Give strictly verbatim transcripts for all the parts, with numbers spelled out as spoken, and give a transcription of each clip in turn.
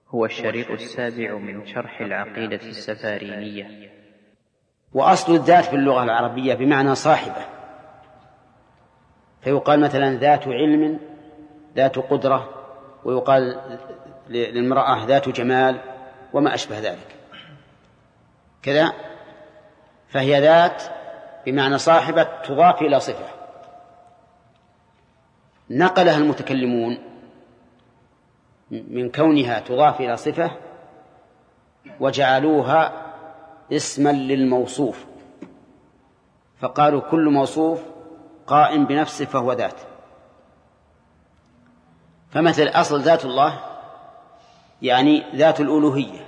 هو الشريط السابع من شرح العقيدة السفارينية. وأصل الذات في اللغة العربية بمعنى صاحبة، فيقال مثلا ذات علم، ذات قدرة، ويقال للمرأة ذات جمال وما أشبه ذلك كذا. فهي ذات بمعنى صاحبة تضاف إلى صفة، نقلها المتكلمون من كونها تضاف إلى صفة وجعلوها اسما للموصوف، فقالوا كل موصوف قائم بنفسه فهو ذات. فمثل أصل ذات الله يعني ذات الألوهية،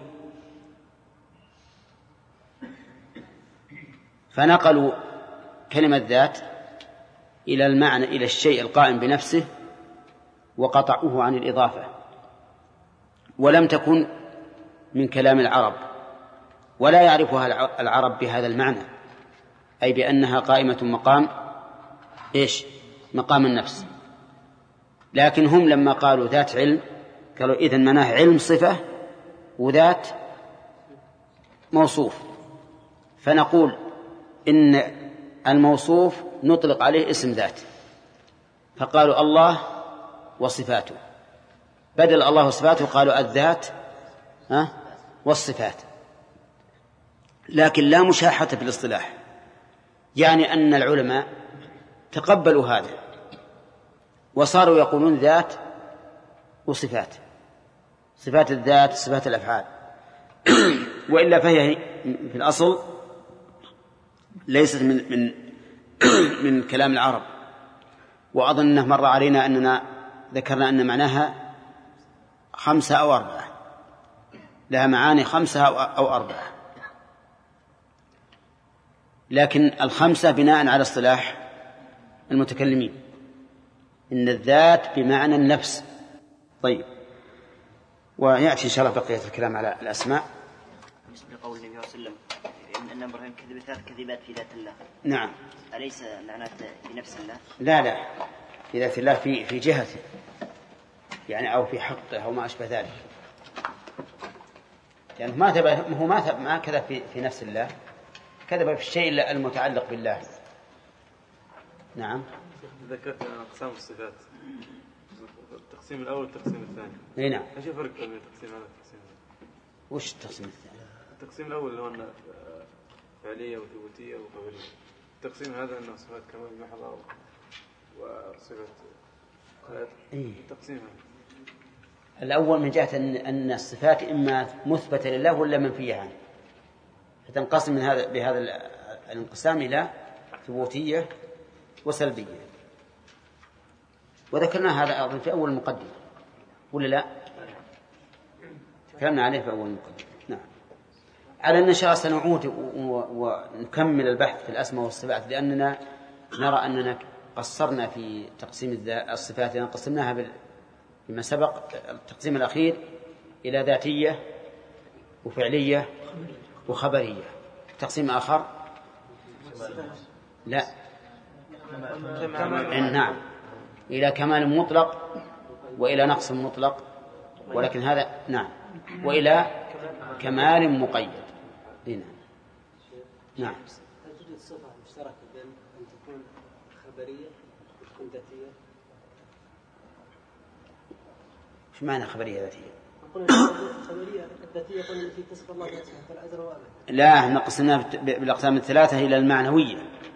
فنقلوا كلمة ذات إلى المعنى إلى الشيء القائم بنفسه وقطعوه عن الإضافة، ولم تكن من كلام العرب، ولا يعرفها العرب بهذا المعنى، أي بأنها قائمة مقام إيش؟ مقام النفس. لكن هم لما قالوا ذات علم قالوا إذن مناه علم صفة وذات موصوف، فنقول إن الموصوف نطلق عليه اسم ذات، فقالوا الله وصفاته، بدل الله وصفاته قالوا الذات والصفات. لكن لا مشاحة في الاصطلاح، يعني أن العلماء تقبلوا هذا وصاروا يقولون ذات وصفات، صفات الذات صفات الأفعال. وإلا فهي في الأصل ليست من من من كلام العرب. وأظن أنه مر علينا أننا ذكرنا أن معناها خمسة أو أربعة، لها معاني خمسة أو أربعة، لكن الخمسة بناء على اصطلاح المتكلمين، إن الذات بمعنى النفس. طيب، ويأتي إن شاء الله بقية الكلام على الأسماء. بسم قول النبي صلى الله عليه وسلم إن إبراهيم كذب ثلاث كذبات في ذات الله. نعم. أليس معناه في نفس الله؟ لا لا، في ذات الله في في جهته يعني، أو في حقه أو ما أشبه ذلك، يعني ما تبع هو ما تبع ما كذب في في نفس الله، كذب في الشيء المتعلق بالله. نعم. ذكرت أقسام الصفات، التقسيم الأول والتقسيم الثاني. إيه نعم. إيش الفرق بين التقسيم هذا والتقسيم هذا؟ وش التقسيم الثاني؟ التقسيم الأول اللي هو أن فعلية وثبوتية وخبرية، التقسيم هذا أنه صفات كمال محضة وصفات. إيه؟ التقسيم هذا الأول من جهة أن أن الصفات إما مثبتة لله ولا منفية عنه، فتنقسم من هذا بهذا الانقسام إلى ثبوتية وسلبية، وذكرنا هذا أيضا في أول المقدمة ولا لا؟ تكلمنا عليه في أول المقدمة. نعم. على أن إن شاء الله سنعود ونكمل البحث في الأسماء والصفات، لأننا نرى أننا قصرنا في تقسيم الصفات، لأن قسمناها بما سبق التقسيم الأخير إلى ذاتية وفعلية وخبرية. تقسيم آخر لا، نعم، إلى كمال مطلق وإلى نقص مطلق، ولكن هذا نعم، وإلى كمال مقيد. هنا نعم. هل توجد صفة مشتركة بين أن تكون خبرية وتكون ذاتية؟ شو معنى خبرية ذاتية؟ خبرية الذاتية قلنا التي تصف الله بنفسه فالأزل وأبد. لا، نقسمنا بالأقسام الثلاثة إلى المعنوية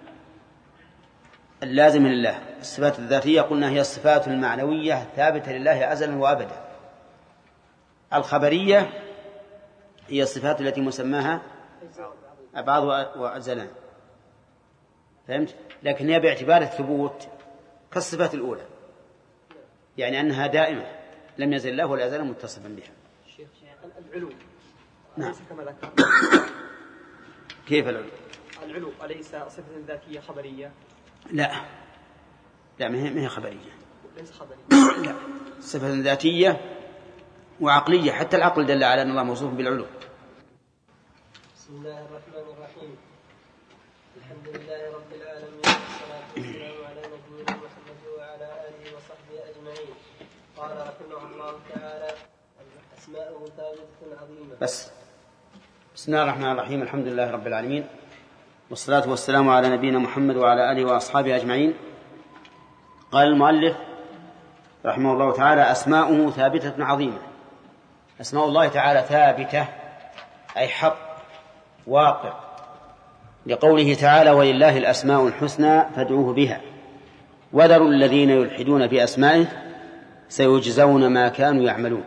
اللازم لله. الصفات الذاتية قلنا هي الصفات المعنوية الثابتة لله أزلا وأبدا. الخبرية هي الصفات التي مسماها أبعاد وأزلان، فهمت؟ لكن هي باعتبار الثبوت كالصفات الأولى، يعني أنها دائمة لم يزل الله ولا يزال متصفا بها. الشيخ العلو نعم. أليس كما ذكر؟ كيف العلو؟ العلو أليس صفة ذاتية خبرية؟ لا لا، ما هي خبرية. ليس خبرية. لا، صفة ذاتية وعقلية، حتى العقل دل على أن الله موصوف بالعلو. بسم الله الرحمن الرحيم. الحمد لله رب العالمين، والصلاة والسلام على نبينا محمد وعلى آله وصحبه أجمعين. قال رحمه الله تعالى: أسماؤه ثابتة عظيمة. بس بسم الله الرحمن الرحيم. الحمد لله رب العالمين، والصلاة والسلام على نبينا محمد وعلى آله وأصحابه أجمعين. قال المؤلف رحمه الله تعالى: أسماؤه ثابتة عظيمة. أسماء الله تعالى ثابتة أي حق واقع، لقوله تعالى: ولله الأسماء الحسنى فادعوه بها وذروا الذين يلحدون في أسمائه سيجزون ما كانوا يعملون.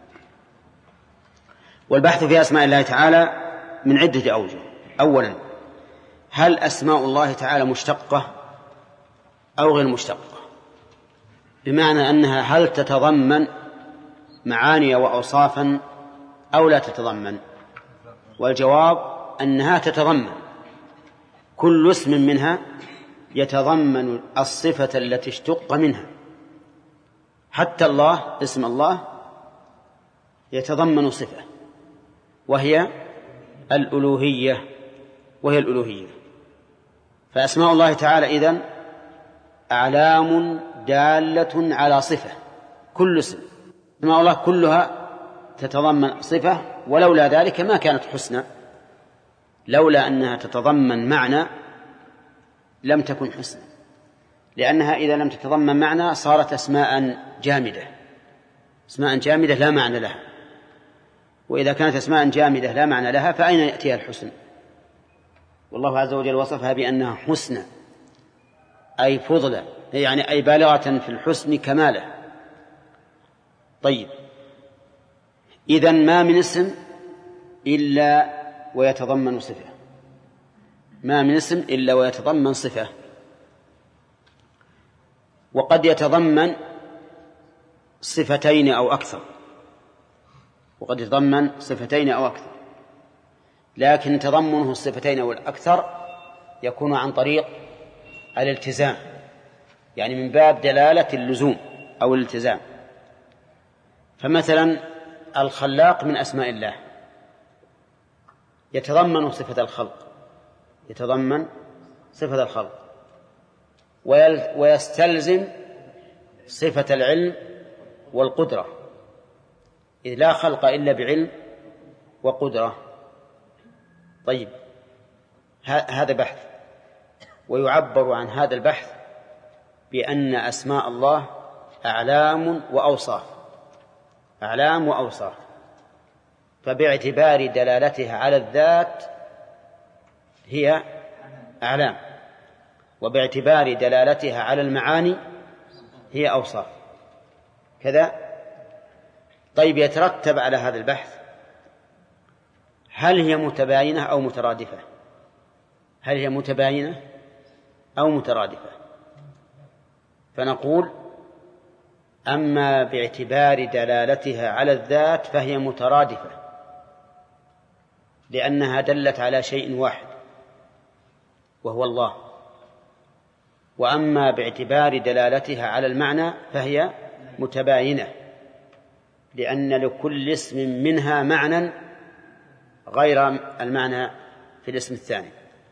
والبحث في أسماء الله تعالى من عدة أوجه. أولا، هل أسماء الله تعالى مشتقة أو غير مشتقة؟ بمعنى أنها هل تتضمن معاني وأوصافا أو لا تتضمن؟ والجواب أنها تتضمن. كل اسم منها يتضمن الصفة التي اشتق منها. حتى الله، اسم الله يتضمن صفة وهي الألوهية وهي الألوهية. فأسماء الله تعالى إذن أعلام دالة على صفة. كل اسم أسماء الله كلها تتضمن صفة، ولولا ذلك ما كانت حسنى. لولا أنها تتضمن معنى لم تكن حسنى، لأنها إذا لم تتضمن معنى صارت أسماء جامدة، أسماء جامدة لا معنى لها. وإذا كانت أسماء جامدة لا معنى لها فأين يأتيها الحسن؟ والله عز وجل وصفها بأنها حسنى أي فضلة، يعني أي بالغة في الحسن كماله. طيب، إذن ما من اسم إلا ويتضمن صفة، ما من اسم إلا ويتضمن صفة. وقد يتضمن صفتين أو أكثر، وقد يتضمن صفتين أو أكثر، لكن تضمنه الصفتين أو الأكثر يكون عن طريق الالتزام، يعني من باب دلالة اللزوم أو الالتزام. فمثلا الخلاق من أسماء الله يتضمن صفة الخلق، يتضمن صفة الخلق، ويستلزم صفة العلم والقدرة، إذ لا خلق إلا بعلم وقدرة. طيب، هذا بحث، ويعبر عن هذا البحث بأن أسماء الله أعلام وأوصاف، أعلام وأوصاف. فباعتبار دلالتها على الذات هي أعلام، وباعتبار دلالتها على المعاني هي أوصاف كذا. طيب، يترتب على هذا البحث هل هي متباينة أو مترادفة؟ هل هي متباينة أو مترادفة؟ فنقول: أما باعتبار دلالتها على الذات فهي مترادفة، لأنها دلت على شيء واحد وهو الله. وأما باعتبار دلالتها على المعنى فهي متباينة، لأن لكل اسم منها معنى غير المعنى في الاسم الثاني.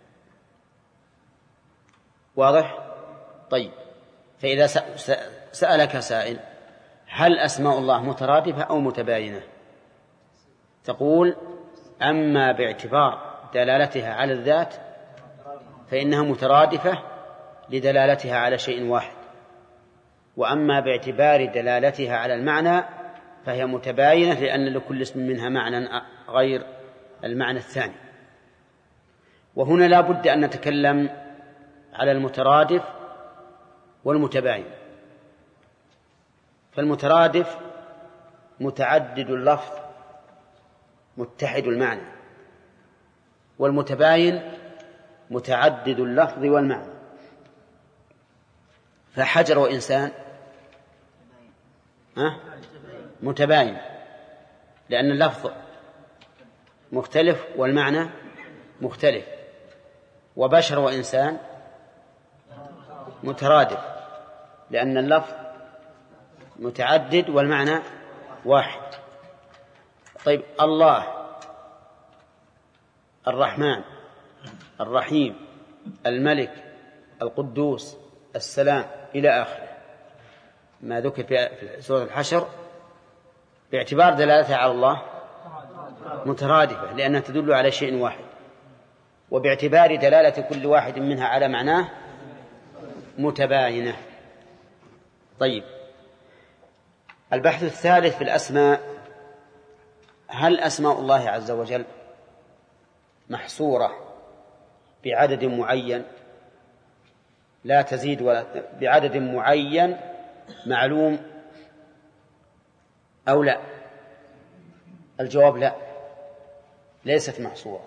واضح؟ طيب، فإذا سألك سائل: هل أسماء الله مترادفة أو متباينة؟ تقول: أما باعتبار دلالتها على الذات فإنها مترادفة لدلالتها على شيء واحد، وأما باعتبار دلالتها على المعنى فهي متباينة لأن لكل اسم منها معنى غير المعنى الثاني. وهنا لا بد أن نتكلم على المترادف والمتباين. فالمترادف متعدد اللفظ متحد المعنى، والمتباين متعدد اللفظ والمعنى. فحجر وإنسان أه؟ متباين لأن اللفظ مختلف والمعنى مختلف. وبشر وإنسان مترادف لأن اللفظ متعدد والمعنى واحد. طيب، الله الرحمن الرحيم الملك القدوس السلام إلى آخره ما ذكر في سورة الحشر باعتبار دلالتها على الله مترادفة لأنها تدل على شيء واحد، وباعتبار دلالة كل واحد منها على معناه متباينة. طيب، البحث الثالث في الأسماء: هل أسماء الله عز وجل محصورة بعدد معين لا تزيد ولا بعدد معين معلوم أو لا؟ الجواب لا، ليست محصورة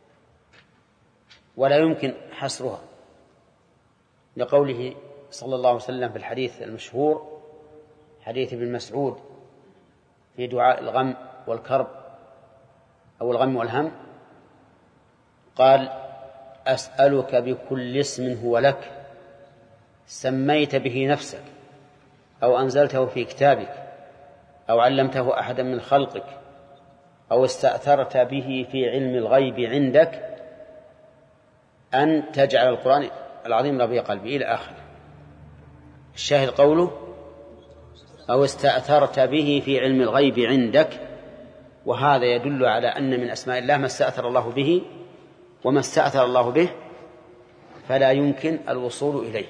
ولا يمكن حصرها، لقوله صلى الله عليه وسلم في الحديث المشهور حديث ابن مسعود في دعاء الغم والكرب أو الغم والهم، قال: أسألك بكل اسم هو لك سميت به نفسك أو أنزلته في كتابك أو علمته أحدا من خلقك أو استأثرت به في علم الغيب عندك أن تجعل القرآن العظيم ربيع قلبي إلى آخره. الشاهد قوله: أو استأثرت به في علم الغيب عندك، وهذا يدل على أن من أسماء الله ما استأثر الله به، وما استأثر الله به فلا يمكن الوصول إليه،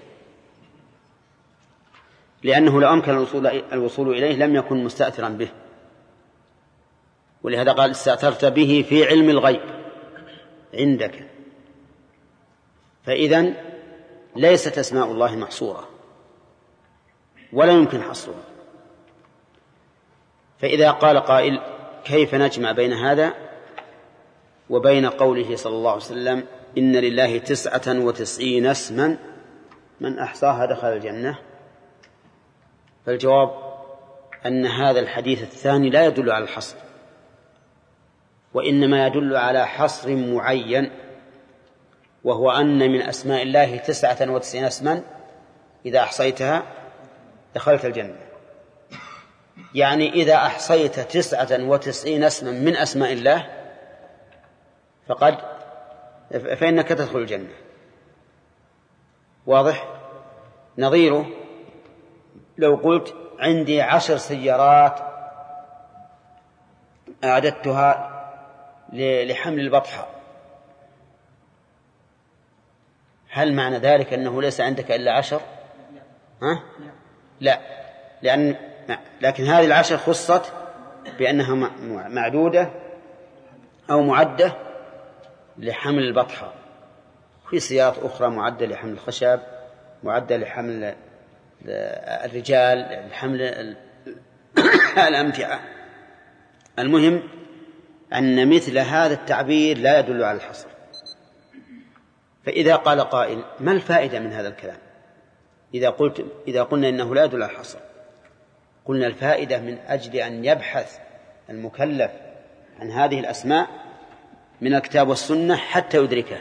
لأنه لو أمكن الوصول إليه لم يكن مستأثرا به، ولهذا قال: استأثرت به في علم الغيب عندك. فإذن ليست أسماء الله محصورة ولا يمكن حصرها. فإذا قال قائل: كيف نجمع بين هذا وبين قوله صلى الله عليه وسلم: إن لله تسعة وتسعين اسما من أحصاها دخل الجنة؟ فالجواب أن هذا الحديث الثاني لا يدل على الحصر، وإنما يدل على حصر معين، وهو أن من أسماء الله تسعة وتسعين اسما إذا أحصيتها دخلت الجنة. يعني إذا أحصيت تسعة وتسعين اسما من أسماء الله فقد فإنك تدخل الجنة. واضح؟ نظيره لو قلت: عندي عشر سيارات أعددتها لحمل البطحة، هل معنى ذلك أنه ليس عندك إلا عشر؟ ها؟ لا، لأن لكن هذه العشر خصت بأنها معدودة أو معدة لحمل البطحة. في سيارات أخرى معدة لحمل الخشب، معدة لحمل الرجال، لحمل الأمتعة. المهم أن مثل هذا التعبير لا يدل على الحصر. فإذا قال قائل: ما الفائدة من هذا الكلام؟ إذا قلت إذا قلنا إنه لا يدل على الحصر، قلنا الفائدة من أجل أن يبحث المكلف عن هذه الأسماء من الكتاب والسنة حتى يدركها،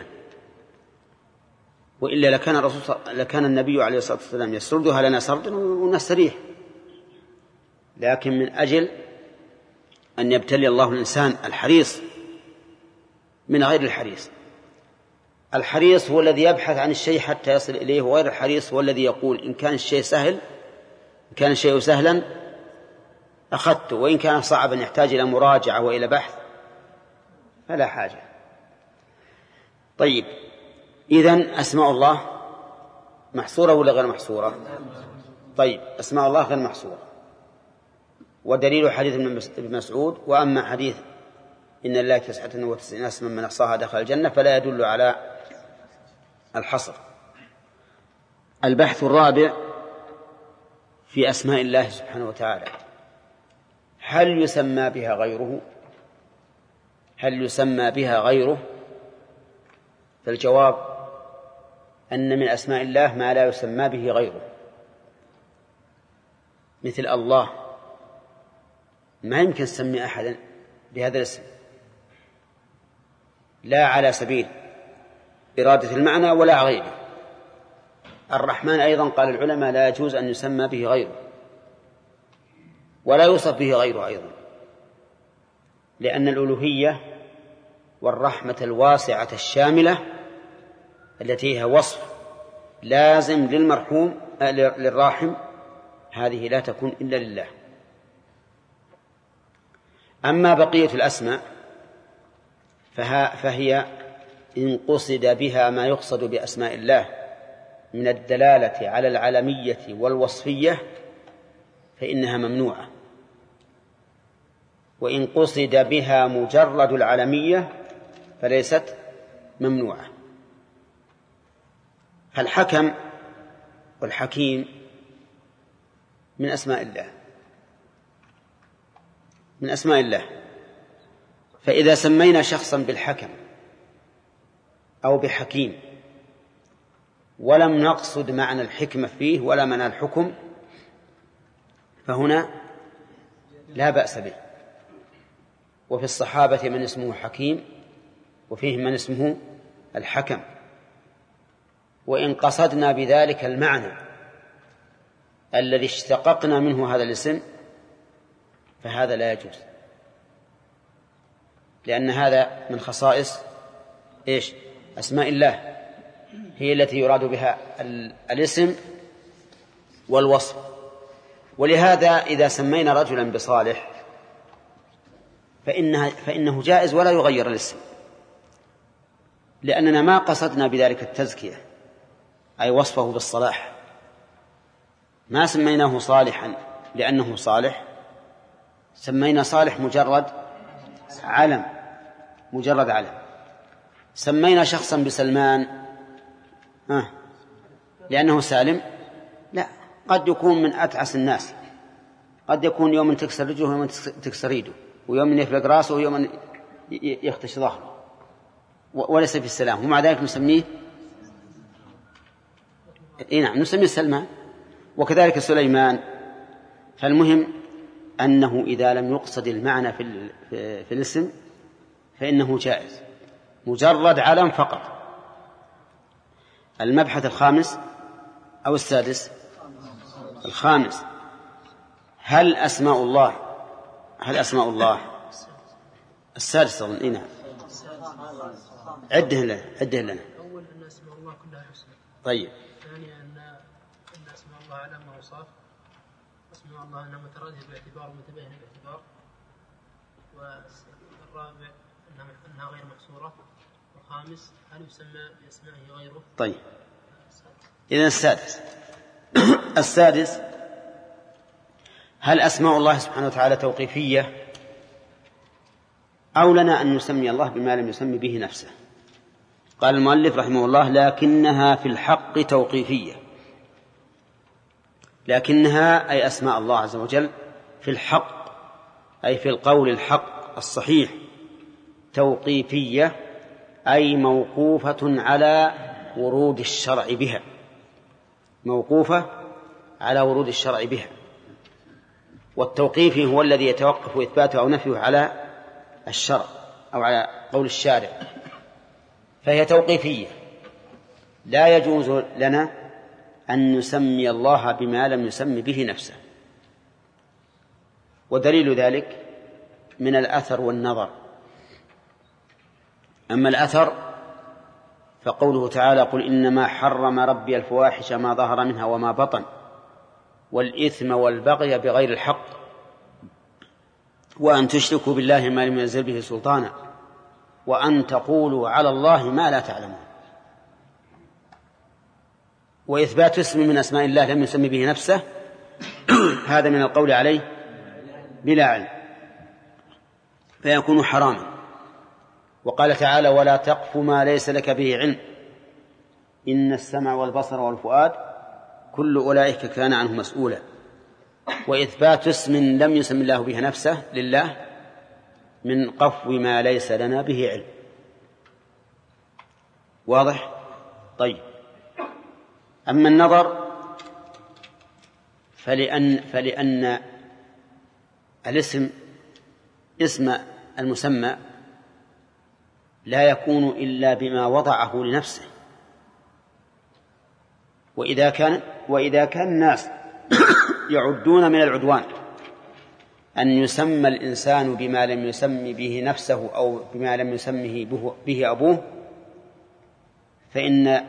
وإلا لكان الرسول لكان النبي عليه الصلاة والسلام يسردها لنا سردا ونستريح. لكن من أجل أن يبتلي الله الإنسان الحريص من غير الحريص. الحريص هو الذي يبحث عن الشيء حتى يصل إليه، وغير الحريص هو الذي يقول: إن كان الشيء سهل إن كان الشيء سهلا أخذته، وإن كان صعبا يحتاج إلى مراجعة وإلى بحث فلا حاجة. طيب، إذن أسماء الله محصورة ولا غير محصورة؟ طيب، أسماء الله غير محصورة، ودليل حديث ابن مسعود: وأما حديث إن لله تسعة وتسعين اسما من أحصاها دخل الجنة فلا يدل على الحصر. البحث الرابع في أسماء الله سبحانه وتعالى: هل يسمى بها غيره؟ هل يسمى بها غيره؟ فالجواب أن من أسماء الله ما لا يسمى به غيره، مثل الله ما يمكن تسمي أحدا بهذا الاسم، لا على سبيل إرادة المعنى ولا غيره. الرحمن أيضا قال العلماء لا يجوز أن يسمى به غيره ولا يوصف به غيره أيضا، لأن الألوهية والرحمة الواسعة الشاملة التي هي وصف لازم للمرحوم للراحم هذه لا تكون إلا لله. أما بقية الأسماء فها فهي إن قصد بها ما يقصد بأسماء الله من الدلالة على العلمية والوصفية فإنها ممنوعة، وإن قصد بها مجرد العلمية فليست ممنوعة. فالحكم والحكيم من أسماء الله من أسماء الله فإذا سمينا شخصا بالحكم أو بحكيم ولم نقصد معنى الحكمة فيه ولا معنى الحكم فهنا لا بأس به. وفي الصحابة من اسمه حكيم وفيه من اسمه الحكم، وإن قصدنا بذلك المعنى الذي اشتققنا منه هذا الاسم فهذا لا يجوز، لأن هذا من خصائص إيش؟ أسماء الله، هي التي يراد بها الاسم والوصف. ولهذا إذا سمينا رجلا بصالح فإنه, فإنه جائز ولا يغير الاسم، لأننا ما قصدنا بذلك التزكية أي وصفه بالصلاح، ما سميناه صالحا لأنه صالح، سمينا صالح مجرد علم مجرد علم. سمينا شخصا بسلمان آه. لأنه سالم؟ لا، قد يكون من أتعس الناس، قد يكون يوم تكسر رجله ويوم تكسر يده ويوم يفلق راسه ويوم يختش ظهره وليس في السلام، ومع ذلك نسميه إيه نعم نسميه سلمان، وكذلك سليمان. فالمهم أنه إذا لم يقصد المعنى في, في الاسم فإنه جائز مجرد علم فقط. المبحث الخامس أو السادس؟ الخامس، هل أسماء الله هل أسماء الله السادس أظن إيه نعم عده لنا عده لنا أول أن أسماء الله كلها حسنى. طيب. ثانيا أن أن أسماء الله على ما وصف، أسماء الله أنها مترادفة باعتبار ومتباينة باعتبار، والرابع أنها غير محصورة، والخامس هل يسمى بأسمائه غيره. طيب إذن السادس السادس هل أسماء الله سبحانه وتعالى توقيفية أو لنا أن نسمي الله بما لم يسمي به نفسه؟ قال المؤلف رحمه الله لكنها في الحق توقيفية، لكنها أي أسماء الله عز وجل في الحق أي في القول الحق الصحيح توقيفية، أي موقوفة على ورود الشرع بها، موقوفة على ورود الشرع بها. والتوقيف هو الذي يتوقف إثباته أو نفيه على الشرع أو على قول الشارع، فهي توقيفية. لا يجوز لنا أن نسمي الله بما لم يسمي به نفسه، ودليل ذلك من الأثر والنظر. أما الأثر فقوله تعالى قل إنما حرم ربي الفواحش ما ظهر منها وما بطن والإثم والبغي بغير الحق وأن تشركوا بالله ما لم ينزل به سلطانا وأن تقولوا على الله ما لا تعلمون. وإثبات اسم من أسماء الله لم يسمي به نفسه هذا من القول عليه بلا علم فيكون حراما. وقال تعالى ولا تقف ما ليس لك به علم إن السمع والبصر والفؤاد كل أولئك كان عنه مسؤولا. وإثبات اسم لم يسم الله به نفسه لله من قفو ما ليس لنا به علم. واضح؟ طيب. أما النظر فلأن, فلأن الاسم اسم المسمى لا يكون إلا بما وضعه لنفسه. وإذا كان وإذا كان الناس يعدون من العدوان أن يسمى الإنسان بما لم يسمي به نفسه أو بما لم يسمه به أبوه فإن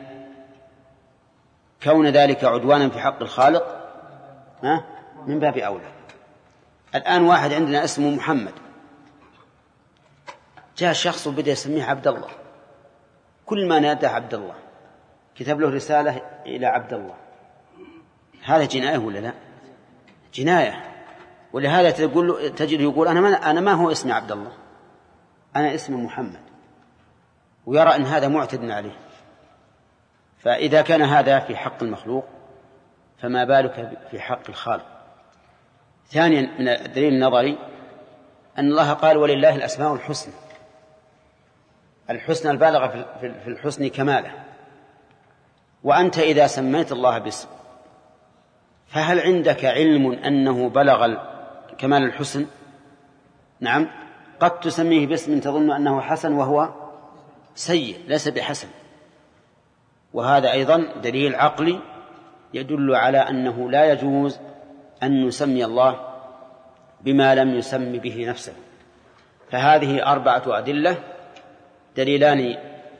كون ذلك عدوانا في حق الخالق من باب أولى. الآن واحد عندنا اسمه محمد جاء شخص وبدأ يسميه عبد الله، كل ما نادى عبد الله، كتب له رسالة إلى عبد الله، هذا جناية ولا لا؟ جناية. ولهذا تقول تجد يقول أنا ما أنا ما هو اسمي عبد الله، أنا اسمي محمد، ويرى أن هذا معتد عليه. فإذا كان هذا في حق المخلوق فما بالك في حق الخالق. ثانيا من الدليل النظري أن الله قال ولله الأسماء الحسنى، الحسنى البالغة في الحسن كماله. وأنت إذا سميت الله باسم فهل عندك علم أنه بلغ كمال الحسن؟ نعم، قد تسميه باسم تظن أنه حسن وهو سيء ليس بحسن. وهذا أيضا دليل عقلي يدل على أنه لا يجوز أن نسمي الله بما لم يسم به نفسه. فهذه أربعة أدلة، دليلان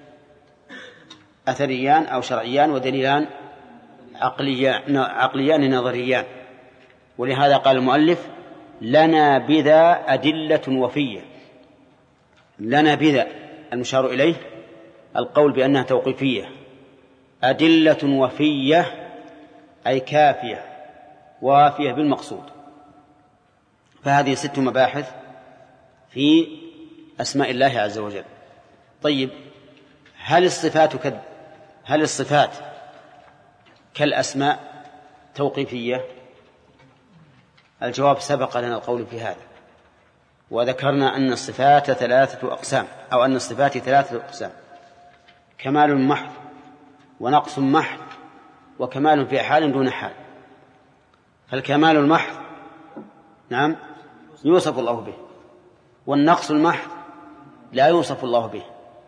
أثريان أو شرعيان ودليلان عقليان, عقليان نظريان. ولهذا قال المؤلف لنا بذا أدلة وفية. لنا بذا المشار إليه القول بأنها توقيفية، أدلة وفية أي كافية وافية بالمقصود. فهذه ست مباحث في أسماء الله عز وجل. طيب، هل الصفات كد هل الصفات كالأسماء توقيفية؟ الجواب سبق لنا القول في هذا، وذكرنا أن الصفات ثلاثة أقسام، أو أن الصفات ثلاثة أقسام: كمال محض، ونقص محض، وكمال في حال دون حال. فالكمال المحض نعم يوصف الله به، والنقص المحض لا يوصف الله به.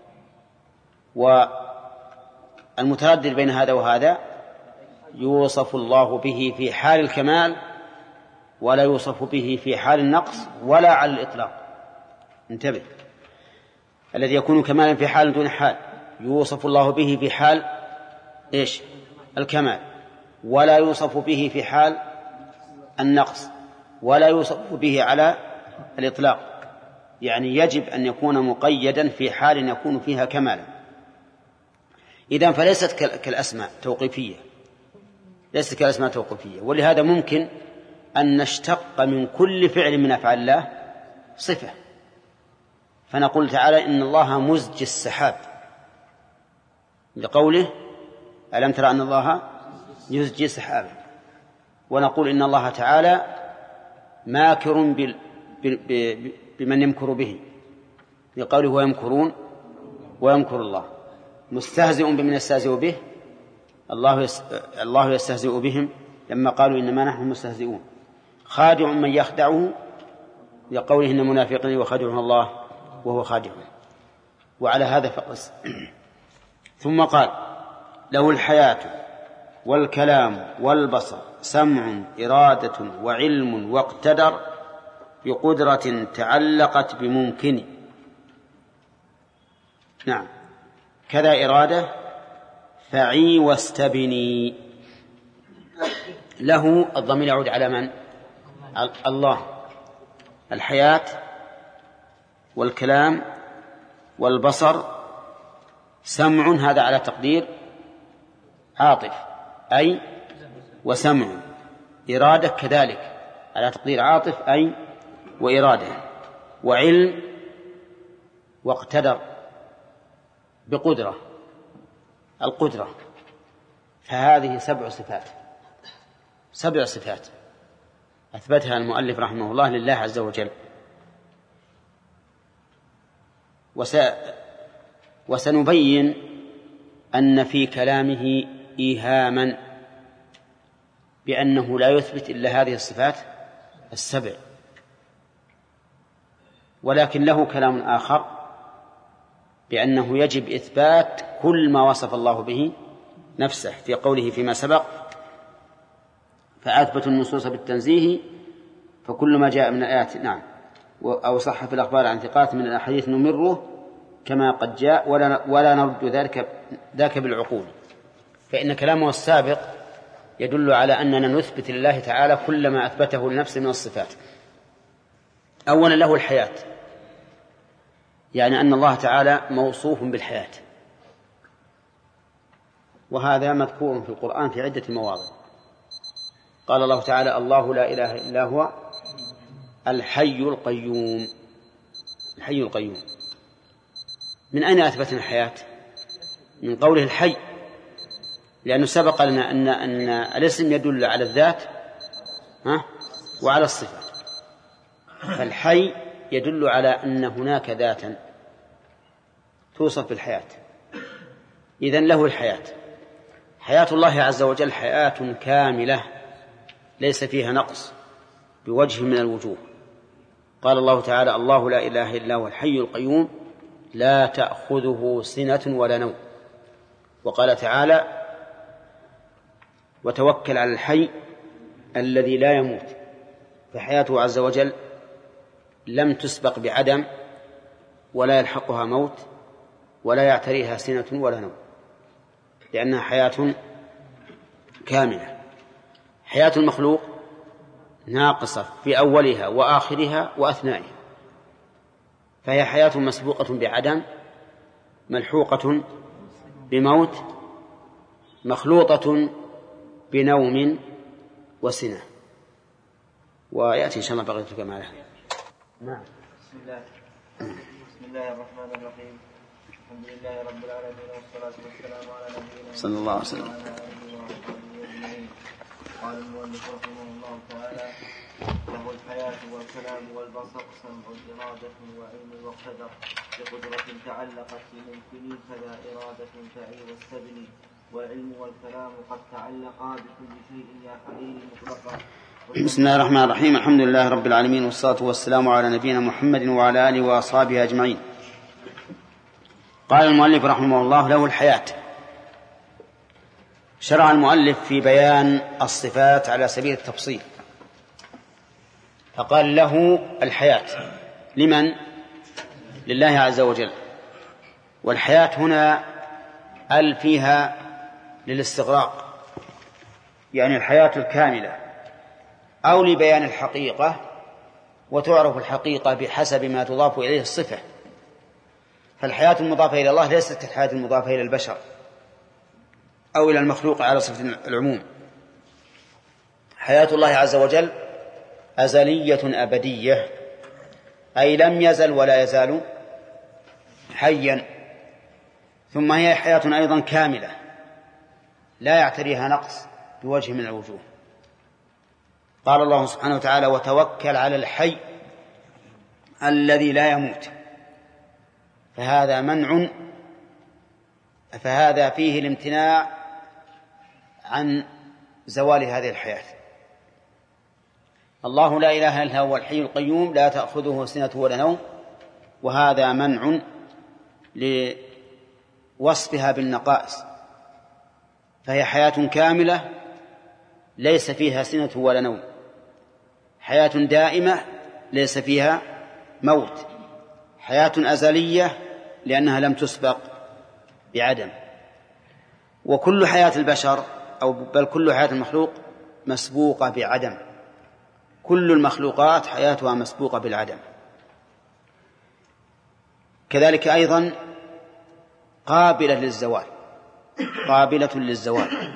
والمتردد بين هذا وهذا يوصف الله به في حال الكمال ولا يوصف به في حال النقص ولا على الإطلاق. انتبه، الذي يكون كمالا في حال دون حال يوصف الله به في حال إيش؟ الكمال، ولا يوصف به في حال النقص، ولا يوصف به على الإطلاق. يعني يجب أن يكون مقيدا في حال يكون فيها كمالا. إذن فليست كالأسماء توقيفية، ليست كالأسماء توقيفية. ولهذا ممكن أن نشتق من كل فعل من أفعال الله صفة، فنقول تعالى إن الله مزجي السحاب لقوله ألم ترى أن الله يزجي سحابا، ونقول إن الله تعالى ماكر بال... ب... بمن يمكر به لقوله ويمكرون ويمكر الله، مستهزئ بمن يستهزئ به، الله يس... الله يستهزئ بهم لما قالوا إنما نحن مستهزئون، خادع من يخدعه لقوله إن المنافقين وخادعهم الله وهو خادعهم. وعلى هذا فقس. ثم قال له الحياة والكلام والبصر سمع إرادة وعلم واقتدر بقدرة تعلقت بممكن. نعم، كذا إرادة فعي واستبني. له الضمير يعود على من؟ الله. الحياة والكلام والبصر سمع، هذا على تقدير عاطف أي وسمع. إرادة كذلك على تقدير عاطف أي وإرادة. وعلم واقتدر بقدرة، القدرة. فهذه سبع صفات، سبع صفات أثبتها المؤلف رحمه الله لله عز وجل. وس... وسنبين أن في كلامه إيهاما بأنه لا يثبت إلا هذه الصفات السبع، ولكن له كلام آخر بأنه يجب إثبات كل ما وصف الله به نفسه في قوله فيما سبق فأثبت النصوص بالتنزيه فكل ما جاء من الآيات نعم أو صح في الأخبار عن ثقات من الأحاديث نمره كما قد جاء ولا, ولا نرد ذلك ذاك بالعقول. فإن كلامه السابق يدل على أننا نثبت لله تعالى كل ما أثبته لنفسه من الصفات. أولا له الحياة، يعني أن الله تعالى موصوف بالحياة، وهذا مذكور في القرآن في عدة مواضع. قال الله تعالى: الله لا إله إلا هو الحي القيوم. الحي القيوم من أين أثبتنا الحياة؟ من قوله الحي، لأنه سبق لنا أن أن الاسم يدل على الذات وعلى الصفة، فالحي يدل على أن هناك ذاتا توصف بالحياة، إذن له الحياة. حياة الله عز وجل حياة كاملة ليس فيها نقص بوجه من الوجوه. قال الله تعالى: الله لا إله إلا هو الحي القيوم لا تأخذه سنة ولا نوم. وقال تعالى: وتوكل على الحي الذي لا يموت. فحياته عز وجل لم تسبق بعدم، ولا يلحقها موت، ولا يعتريها سنة ولا نوم، لأنها حياة كاملة. حياة المخلوق ناقصة في أولها وآخرها وأثنائها، فهي حياة مسبوقة بعدم، ملحوقة بموت، مخلوطة بنوم وسنة. ويأتي إن شاء الله بقية كمالها. نعم. بسم الله بسم الله الرحمن الرحيم. الحمد لله رب العالمين، والصلاة والسلام على نبينا صلى الله عليه وسلم. قال المؤلف رحمه الله تعالى: له الحياة والكلام والبصر سمع إرادة وعلم وقدر بقدرة تعلقت بممكن كذا إرادة تعي والسبل، والعلم والكلام قد تعلقا بكل شيء يا خليل مطلقا. بسم الله الرحمن الرحيم. الحمد لله رب العالمين، والصلاة والسلام على نبينا محمد وعلى آله وأصحابه أجمعين. قال المؤلف رحمه الله: له الحياة. شرع المؤلف في بيان الصفات على سبيل التفصيل، فقال: له الحياة. لمن؟ لله عز وجل. والحياة هنا ال فيها للاستغراق، يعني الحياة الكاملة، أو لبيان الحقيقة، وتعرف الحقيقة بحسب ما تضاف إليه الصفة. فالحياة المضافة إلى الله ليست الحياة المضافة إلى البشر أو إلى المخلوق على صفة العموم. حياة الله عز وجل أزلية أبدية، أي لم يزل ولا يزال حيا. ثم هي حياة أيضا كاملة لا يعتريها نقص بوجه من الوجوه. قال الله سبحانه وتعالى: وتوكل على الحي الذي لا يموت. فهذا منع، فهذا فيه الامتناع عن زوال هذه الحياة. الله لا إله إلا هو الحي القيوم لا تأخذه سنة ولا نوم، وهذا منع لوصفها بالنقائص، فهي حياة كاملة ليس فيها سنة ولا نوم، حياة دائمة ليس فيها موت، حياة أزلية لأنها لم تسبق بعدم. وكل حياة البشر أو بل كل حياة المخلوق مسبوقة بعدم، كل المخلوقات حياتها مسبوقة بالعدم. كذلك أيضا قابلة للزوال، قابلة للزوال.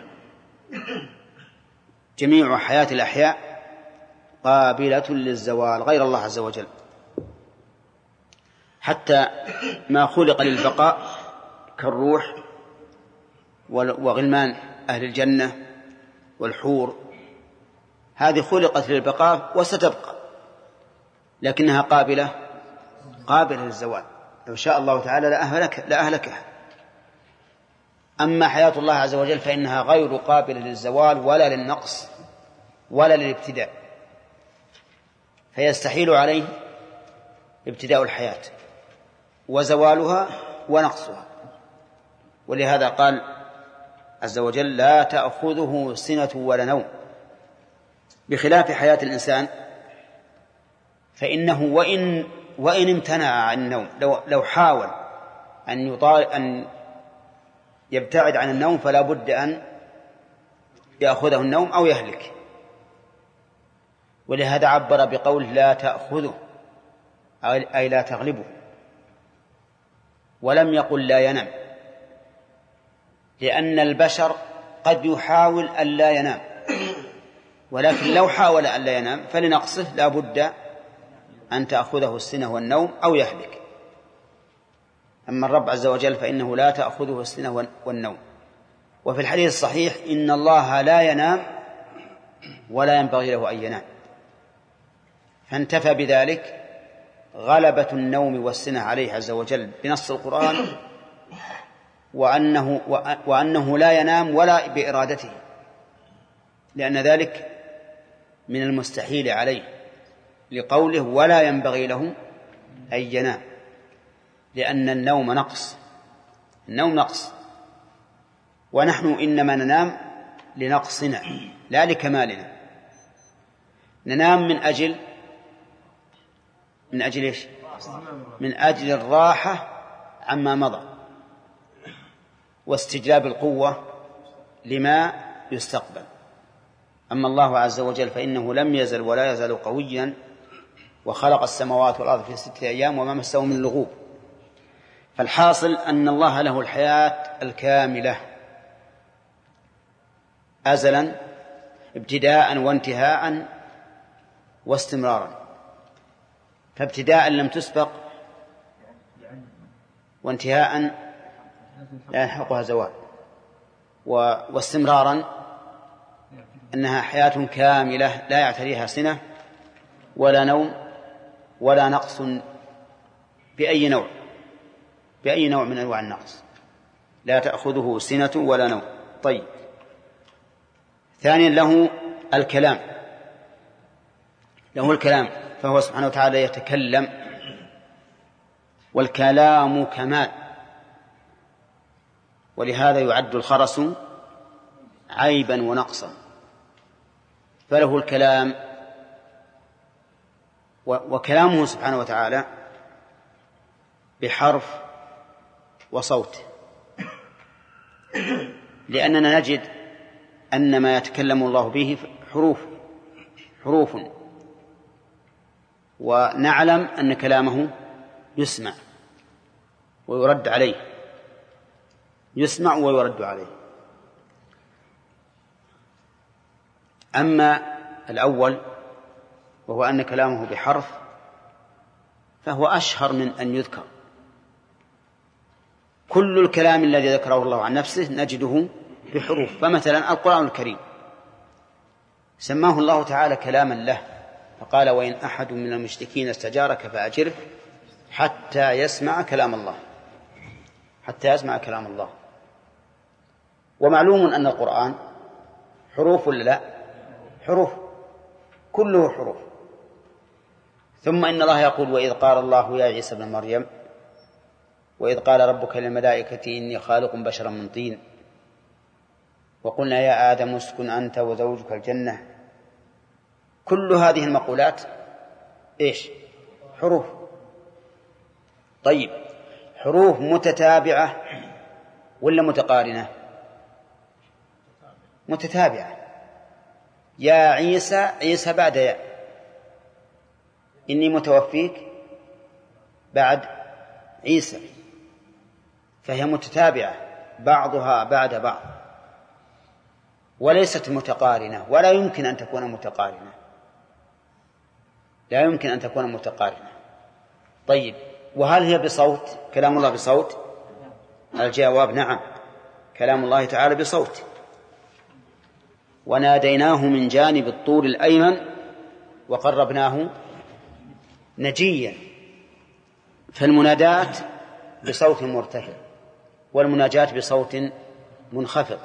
جميع حياة الأحياء قابلة للزوال غير الله عز وجل، حتى ما خلق للبقاء كالروح وغلمان أهل الجنة والحور، هذه خلقت للبقاء وستبقى، لكنها قابلة قابلة للزوال. لو شاء الله تعالى لأهلك لأهلكها. أما حياة الله عز وجل فإنها غير قابلة للزوال ولا للنقص ولا للابتداء، فيستحيل عليه ابتداء الحياة وزوالها ونقصها. ولهذا قال عز وجل: لا تأخذه سنة ولا نوم. بخلاف حياة الإنسان فإنه وإن وإن امتنع عن النوم، لو لو حاول أن يطال أن يبتعد عن النوم فلا بد أن يأخذه النوم أو يهلك. ولهذا عبر بقول لا تأخذه، أي لا تغلبه. ولم يقل لا ينام، لأن البشر قد يحاول أن لا ينام، ولكن لو حاول أن لا ينام فلنقصه لا بد أن تأخذه السنة والنوم أو يهلك. أما الرب عز وجل فإنه لا تأخذه السنة والنوم. وفي الحديث الصحيح إن الله لا ينام ولا ينبغي له أن ينام، فانتفى بذلك غلبة النوم والسنة عليه عز وجل بنص القرآن، وأنه, وأنه لا ينام ولا بإرادته، لأن ذلك من المستحيل عليه لقوله ولا ينبغي له أن ينام، لأن النوم نقص، النوم نقص، ونحن إنما ننام لنقصنا لا لكمالنا. ننام من أجل من أجل إيش؟ من أجل الراحة عما مضى واستجلاب القوة لما يستقبل. أما الله عز وجل فإنه لم يزل ولا يزال قويا، وخلق السماوات والأرض في ستة أيام وما مسه من لغوب. فالحاصل أن الله له الحياة الكاملة أزلا ابتداء وانتهاء واستمرارا. فابتداء لم تسبق، وانتهاء لا يلحقها زوال، واستمرارا أنها حياة كاملة لا يعتريها سنة ولا نوم ولا نقص بأي نوع بأي نوع من أنواع النقص، لا تأخذه سنة ولا نوم. طيب، ثانيا له الكلام، له الكلام فهو سبحانه وتعالى يتكلم، والكلام كمال، ولهذا يعد الخرس عيبا ونقصا، فله الكلام. وكلامه سبحانه وتعالى بحرف وصوت، لأننا نجد أن ما يتكلم الله به حروف حروف ونعلم أن كلامه يسمع ويرد عليه، يسمع ويرد عليه. أما الأول وهو أن كلامه بحرف فهو أشهر من أن يذكر. كل الكلام الذي ذكره الله عن نفسه نجده بحروف. فمثلا القرآن الكريم سماه الله تعالى كلاما له، فقال وإن أحد من المشركين استجارك فأجره حتى يسمع كلام الله، حتى يسمع كلام الله. ومعلوم أن القرآن حروف ولا لا؟ حروف، كله حروف. ثم إن الله يقول وإذ قال الله يا عيسى ابن مريم وإذ قال ربك للملائكة إني خالق بشرا من طين وقلنا يا آدم اسكن أنت وزوجك الجنة. كل هذه المقولات إيش؟ حروف. طيب، حروف متتابعة ولا متقارنة؟ متتابعة. يا عيسى، عيسى بعد يا، إني متوفيك بعد عيسى، فهي متتابعة بعضها بعد بعض وليست متقارنة، ولا يمكن أن تكون متقارنة، لا يمكن أن تكون متقارنة. طيب، وهل هي بصوت؟ كلام الله بصوت؟ الجواب نعم، كلام الله تعالى بصوت. وناديناه من جانب الطور الأيمن وقربناه نجيا. فالمنادات بصوت مرتفع والمناجاة بصوت منخفض،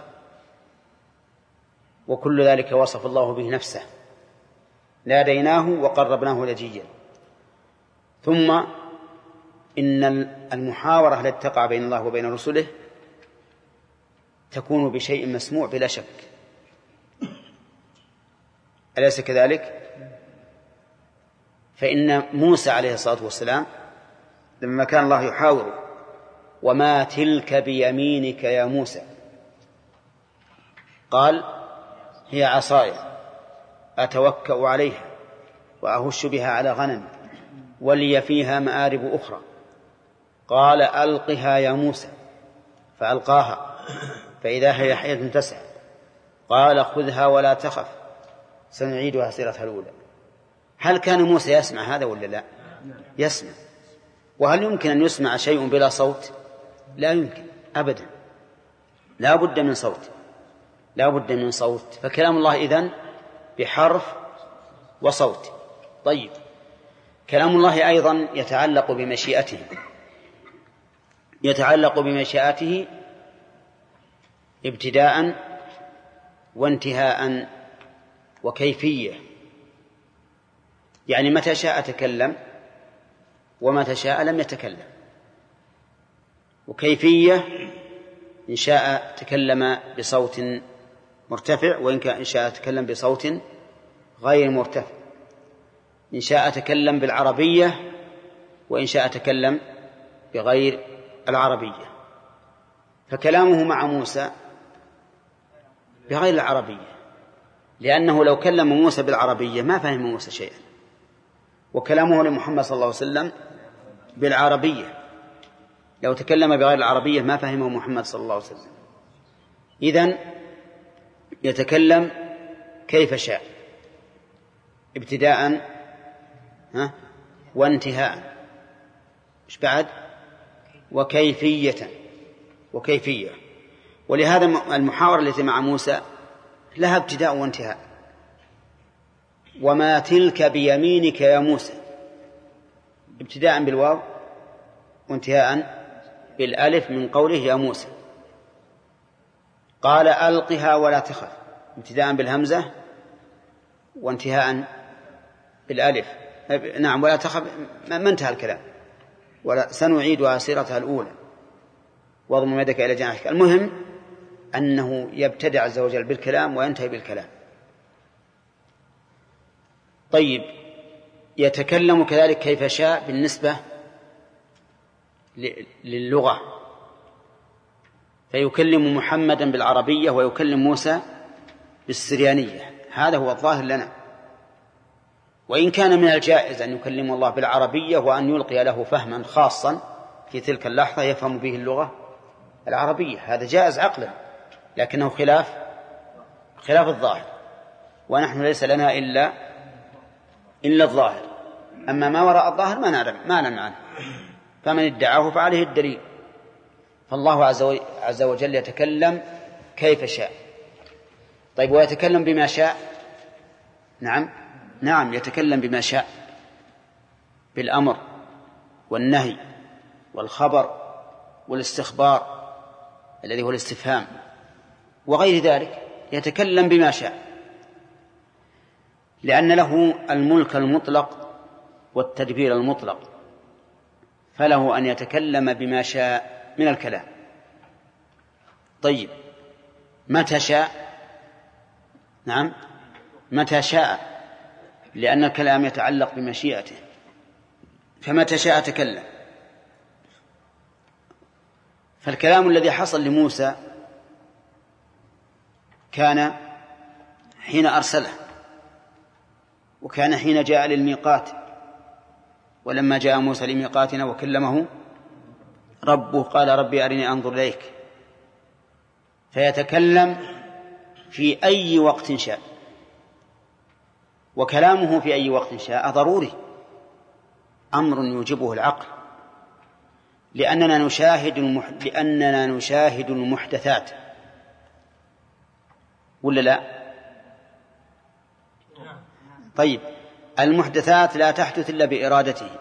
وكل ذلك وصف الله به نفسه، ناديناه وقربناه نجيا. ثم إن المحاورة التي تقع بين الله وبين رسله تكون بشيء مسموع بلا شك، أليس كذلك؟ فإن موسى عليه الصلاة والسلام لما كان الله يحاوره وما تلك بيمينك يا موسى، قال هي عصاي أتوكأ عليها وأهش بها على غنم ولي فيها مآرب أخرى قال ألقها يا موسى فألقاها فإذا هي حية تسعى قال خذها ولا تخف سنعيدها سيرتها الأولى. هل كان موسى يسمع هذا ولا لا؟ يسمع. وهل يمكن أن يسمع شيء بلا صوت؟ لا يمكن أبدا، لا بد من صوت، لا بد من صوت. فكلام الله إذن بحرف وصوت. طيب، كلام الله أيضا يتعلق بمشيئته، يتعلق بمشيئته ابتداء وانتهاء وكيفية. يعني متى شاء تكلم ومتى شاء لم يتكلم. وكيفية إن شاء تكلم بصوت مرتفع وإن كان إن شاء تكلم بصوت غير مرتفع، إن شاء تكلم بالعربية وإن شاء تكلم بغير العربية. فكلامه مع موسى بغير العربية، لأنه لو كلم موسى بالعربية ما فهم موسى شيئا، وكلامه لمحمد صلى الله عليه وسلم بالعربية، لو تكلم بغير العربية ما فهمه محمد صلى الله عليه وسلم. إذن يتكلم كيف شاء ابتداء ها وانتهاء، مش بعد، وكيفية وكيفية. ولهذا المحاورة التي مع موسى لها ابتداء وانتهاء. وما تلك بيمينك يا موسى، ابتداء بالواو وانتهاء بالألف من قوله يا موسى. قال ألقها ولا تخف، ابتداء بالهمزة وانتهاء بالألف. نعم، ولا تخف ما انتهى الكلام، ولا سنعيدها سيرتها الأولى واضم يدك إلى جناحك. المهم أنه يبتدع عز وجل بالكلام وينتهي بالكلام. طيب، يتكلم كذلك كيف شاء بالنسبة للغة، فيكلم محمدا بالعربية ويكلم موسى بالسريانية، هذا هو الظاهر لنا. وإن كان من الجائز أن يكلم الله بالعربية وأن يلقي له فهما خاصا في تلك اللحظة يفهم به اللغة العربية، هذا جائز عقلا، لكنه خلاف خلاف الظاهر، ونحن ليس لنا إلا إلا الظاهر. أما ما وراء الظاهر ما نعلم ما نعلم عنه، فمن ادعاه فعليه الدليل. فالله عز وجل يتكلم كيف شاء. طيب، ويتكلم بما شاء؟ نعم نعم يتكلم بما شاء، بالأمر والنهي والخبر والاستخبار الذي هو الاستفهام وغير ذلك، يتكلم بما شاء، لأن له الملك المطلق والتدبير المطلق، فله أن يتكلم بما شاء من الكلام. طيب، متى شاء؟ نعم متى شاء، لأن الكلام يتعلق بمشيئته، فمتى شاء تكلم. فالكلام الذي حصل لموسى كان حين أرسله، وكان حين جاء للميقات، ولما جاء موسى لميقاتنا وكلمه ربه قال ربي أرني أنظر إليك. فيتكلم في أي وقت شاء، وكلامه في أي وقت شاء ضروري، أمر يوجبه العقل، لأننا نشاهد المح... لأننا نشاهد المحدثات، ولا لا؟ طيب، المحدثات لا تحدث إلا بإرادته،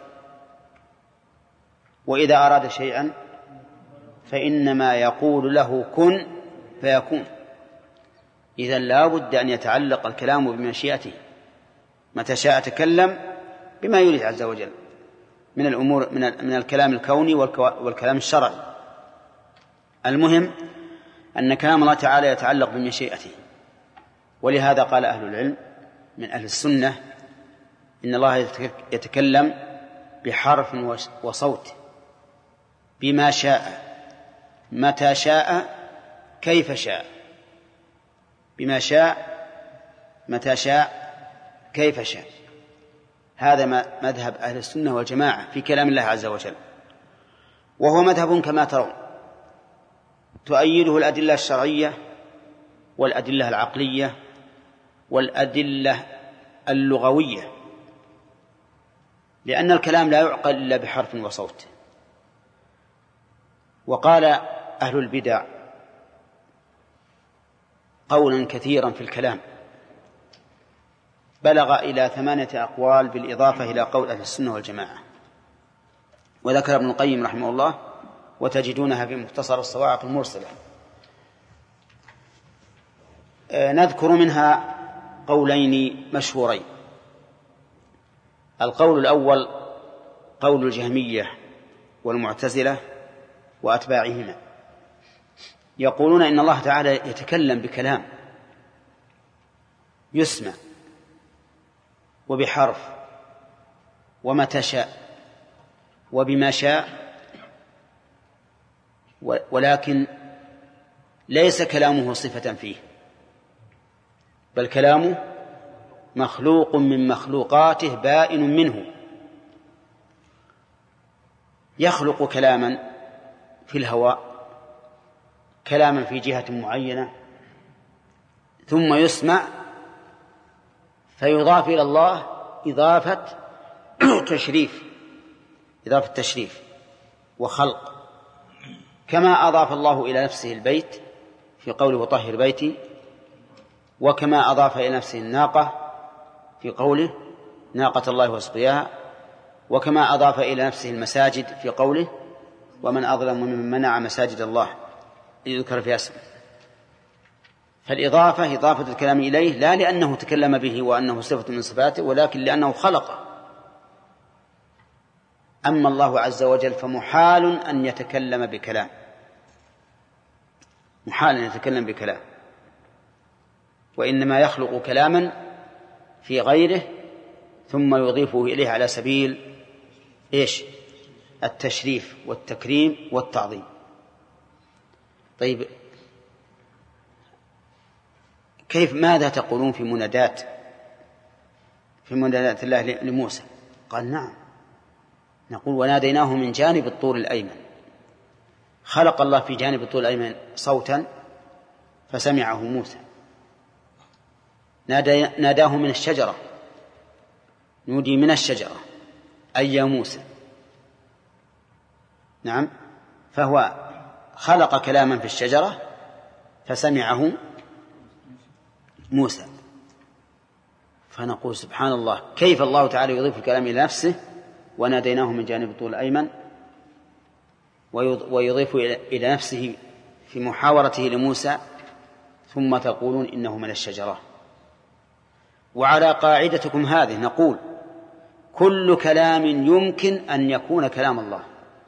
وإذا أراد شيئا فإنما يقول له كن فيكون. إذن لا بد أن يتعلق الكلام بمشيئته، متى شاء تكلم بما يريد عز وجل من الأمور من من الكلام الكوني والكلام الشرعي. المهم أن كلام الله تعالى يتعلق بمشيئته، ولهذا قال أهل العلم من أهل السنة إن الله يتكلم بحرف وصوت بما شاء متى شاء كيف شاء، بما شاء متى شاء كيف شاء. هذا مذهب أهل السنة والجماعة في كلام الله عز وجل. وهو مذهب كما ترون تؤيده الأدلة الشرعية والأدلة العقلية والأدلة اللغوية، لأن الكلام لا يعقل إلا بحرف وصوت. وقال أهل البدع قولا كثيرا في الكلام بلغ إلى ثمانية أقوال بالإضافة إلى قول أهل السنة والجماعة، وذكر ابن القيم رحمه الله وتجدونها في مختصر الصواعق المرسلة. نذكر منها قولين مشهورين. القول الأول قول الجهمية والمعتزلة وأتباعهما، يقولون إن الله تعالى يتكلم بكلام يسمع وبحرف ومتى شاء وبما شاء، ولكن ليس كلامه صفة فيه، بل كلامه مخلوق من مخلوقاته بائن منه. يخلق كلاما في الهواء، كلاما في جهة معينة، ثم يسمع فيضاف إلى الله إضافة تشريف إضافة تشريف وخلق، كما أضاف الله إلى نفسه البيت في قوله وطهر بيتي، وكما أضاف إلى نفسه الناقة في قوله ناقة الله وسقياها، وكما أضاف إلى نفسه المساجد في قوله ومن أظلم ممن منع مساجد الله يذكر في اسمه. فالإضافة إضافة الكلام إليه لا لأنه تكلم به وأنه صفة من صفاته، ولكن لأنه خلقه. أما الله عز وجل فمحال أن يتكلم بكلام، محال أن يتكلم بكلام، وإنما يخلق كلاما في غيره ثم يضيفه إليه على سبيل إيش؟ التشريف والتكريم والتعظيم. طيب، كيف ماذا تقولون في منادات في منادات الله لموسى؟ قال نعم، نقول وناديناه من جانب الطور الأيمن. خلق الله في جانب الطور الأيمن صوتا فسمعه موسى. ناداه من الشجرة، نودي من الشجرة أي يا موسى. نعم، فهو خلق كلاما في الشجرة فسمعه موسى. فنقول سبحان الله، كيف الله تعالى يضيف الكلام إلى نفسه وناديناه من جانب الطور الأيمن، ويضيف إلى نفسه في محاورته لموسى، ثم تقولون إنه من الشجرة. وعلى قاعدتكم هذه نقول كل كلام يمكن أن يكون كلام الله،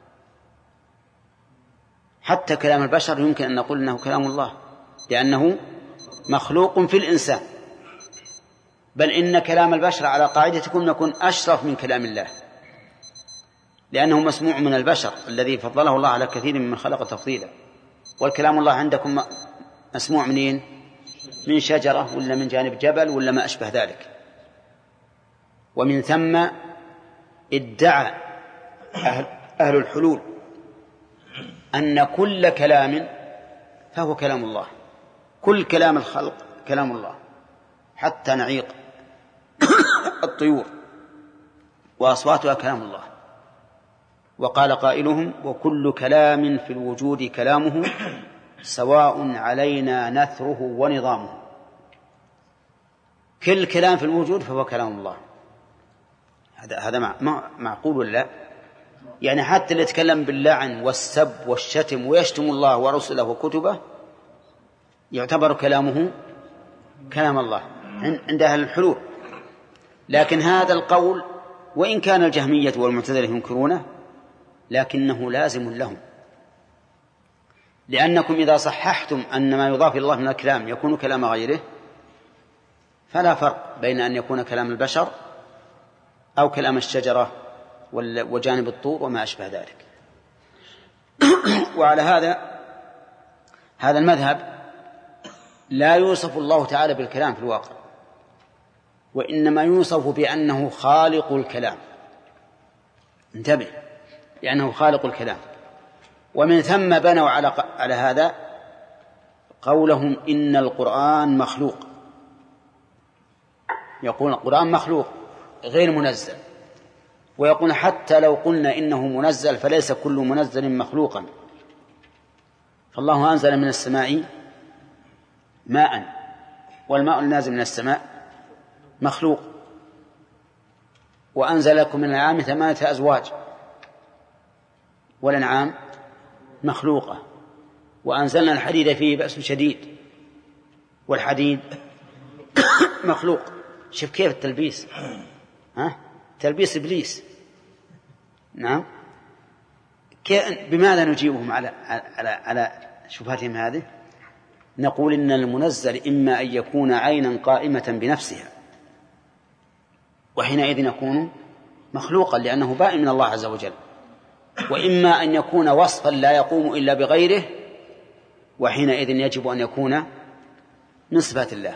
حتى كلام البشر يمكن أن نقول إنه كلام الله، لأنه مخلوق في الإنسان. بل إن كلام البشر على قاعدتكم يكون أشرف من كلام الله، لأنه مسموع من البشر الذي فضله الله على كثير من خلق تفضيلا. والكلام الله عندكم مسموع منين؟ من شجرة ولا من جانب جبل ولا ما أشبه ذلك. ومن ثم ادعى أهل, أهل الحلول أن كل كلام فهو كلام الله، كل كلام الخلق كلام الله، حتى نعيق الطيور وأصواتها كلام الله. وقال قائلهم وكل كلام في الوجود كلامه سواء علينا نثره ونظامه. كل كلام في الوجود فهو كلام الله. هذا هذا معقول ولا لا؟ يعني حتى اللي يتكلم باللعن والسب والشتم ويشتم الله ورسله وكتبه يعتبر كلامه كلام الله عند أهل الحلول. لكن هذا القول وإن كان الجهمية والمعتزلة ينكرونه لكنه لازم لهم، لأنكم إذا صححتم أن ما يضاف إلى الله من الكلام يكون كلام غيره فلا فرق بين أن يكون كلام البشر أو كلام الشجرة وجانب الطور وما أشبه ذلك. وعلى هذا هذا المذهب لا يوصف الله تعالى بالكلام في الواقع، وإنما يوصف بأنه خالق الكلام. انتبه، لأنه خالق الكلام. ومن ثم بنوا على على هذا قولهم إن القرآن مخلوق، يقول القرآن مخلوق غير منزل، ويقول حتى لو قلنا إنه منزل فليس كل منزل مخلوقا، فالله أنزل من السماء ماء، والماء النازل من السماء مخلوق، وأنزل لكم من الأنعام ثمانية أزواج، والأنعام مخلوقة، وأنزلنا الحديد فيه بأس شديد، والحديد مخلوق. شوف كيف التلبيس، ها؟ تلبيس إبليس. نعم. بماذا نجيبهم على على على شبهتهم هذه؟ نقول إن المنزل إما أن يكون عينا قائمة بنفسها، وحينئذ يكون مخلوقا لأنه بائن من الله عز وجل، وإما أن يكون وصفا لا يقوم إلا بغيره، وحينئذ يجب أن يكون من صفات الله.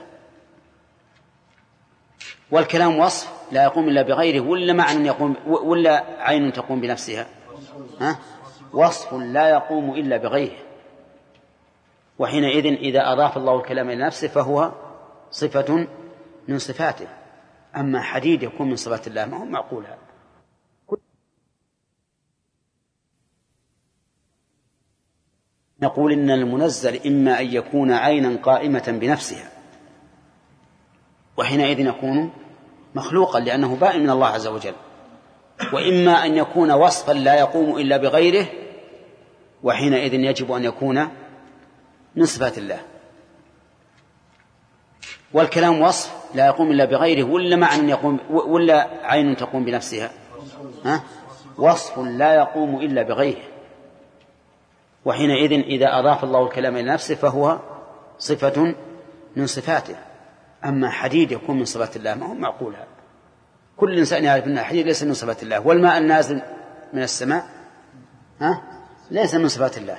والكلام وصف لا يقوم إلا بغيره ولا معنى يقوم ولا عين تقوم بنفسها؟ ها؟ وصف لا يقوم إلا بغيره، وحينئذ إذا أضاف الله الكلام إلى نفسه فهو صفة من صفاته. أما حديد يكون من صفات الله ما هو معقول هذا. نقول إن المنزل إما أن يكون عينا قائمة بنفسها، وحينئذ يكون مخلوقا لأنه بائن من الله عز وجل، وإما أن يكون وصفا لا يقوم إلا بغيره، وحينئذ يجب أن يكون من صفات الله. والكلام وصف لا يقوم إلا بغيره ولا معنى يقوم ولا عين تقوم بنفسها؟ ها؟ وصف لا يقوم إلا بغيره، وحينئذ إذا أضاف الله الكلام إلى نفسه فهو صفة من صفاته. أما حديد يكون من صفات الله ما هو معقول هذا. كل إنسان يعرف أن الحديد ليس من صفات الله، والماء النازل من السماء ها؟ ليس من صفات الله.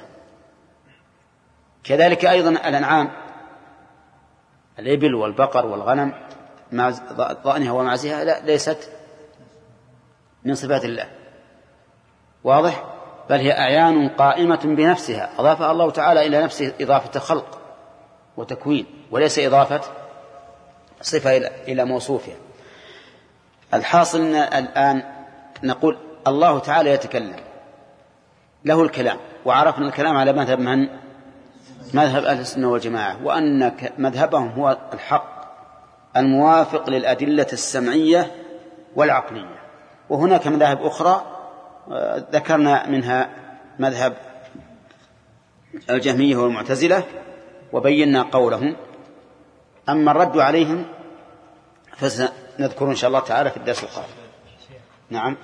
كذلك أيضا الأنعام، الإبل والبقر والغنم مع ضأنها ومعزها لا ليست من صفات الله، واضح؟ بل هي أعيان قائمة بنفسها أضافها الله تعالى إلى نفسه إضافة خلق وتكوين، وليس إضافة صفة إلى موصوفها. الحاصل أن الآن نقول الله تعالى يتكلم، له الكلام، وعرفنا الكلام على مذهب من؟ مذهب أهل السنة والجماعة، وأن مذهبهم هو الحق الموافق للأدلة السمعية والعقلية. وهناك مذاهب أخرى ذكرنا منها مذهب الجهمية والمعتزلة وبينا قولهم. أما الرد عليهم فسنذكر إن شاء الله تعالى في الدرس القادم. نعم.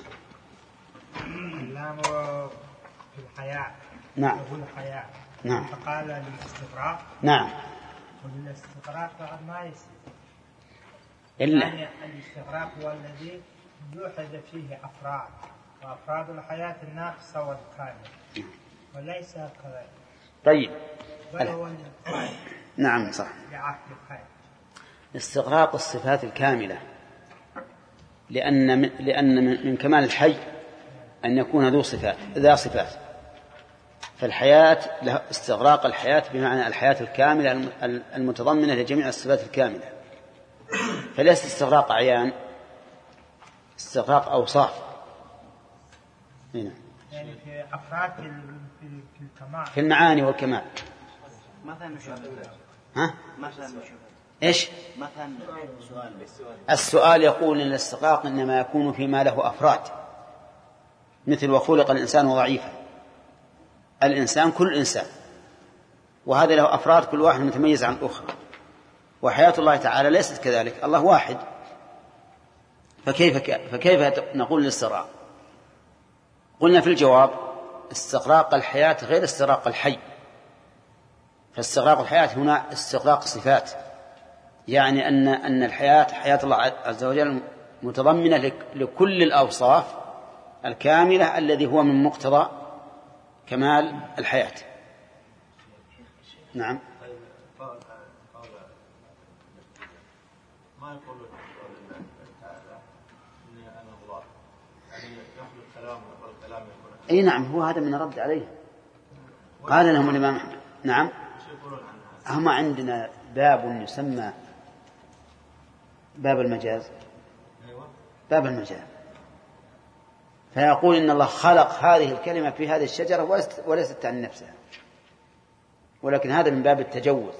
اللام في الحياة. نعم. يقول الحياة. نعم. فقال للاستغراق. نعم. والاستغراق فقد ما يصير. إلا. يعني الاستغراق هو الذي يوحد فيه أفراد، وأفراد الحياة الناقصة والكاملة، وليس كذلك. طيب. بل هو نعم صح. بعهد الحياة. استغراق الصفات الكاملة، لأن من لأن من كمال الحي أن يكون ذو صفات ذا صفات، فالحياة له استغراق الحياة بمعنى الحياة الكاملة المتضمنة لجميع الصفات الكاملة، فليس استغراق أعيان، استغراق أوصاف. هنا. يعني في أفراد في الكمال، في المعاني والكمال. مثلا ها؟ مثلا إيش؟ مثلا سؤال السؤال يقول إن الاستغراق إنما يكون فيما له أفراد، مثل وخلق الإنسان ضعيفا. الإنسان كل إنسان، وهذا له أفراد كل واحد متميز عن الأخرى، وحياة الله تعالى ليست كذلك، الله واحد. فكيف فكيف نقول الاستغراق؟ قلنا في الجواب استغراق الحياة غير استغراق الحي. فاستغراق الحياة هنا استغراق صفات، يعني أن أن الحياة حياة الله عز وجل متضمنة لكل الأوصاف الكاملة الذي هو من مقتضى كمال الحياة. نعم. ما يقولون الله تعالى إني أنا الله، يعني يخلق الكلام والكلام يكون. أي نعم، هو هذا من رد عليه. قال لهم الإمام أحمد نعم. هم عندنا باب يسمى باب المجاز، باب المجاز، فيقول إن الله خلق هذه الكلمة في هذه الشجرة وليست عن نفسها، ولكن هذا من باب التجوز.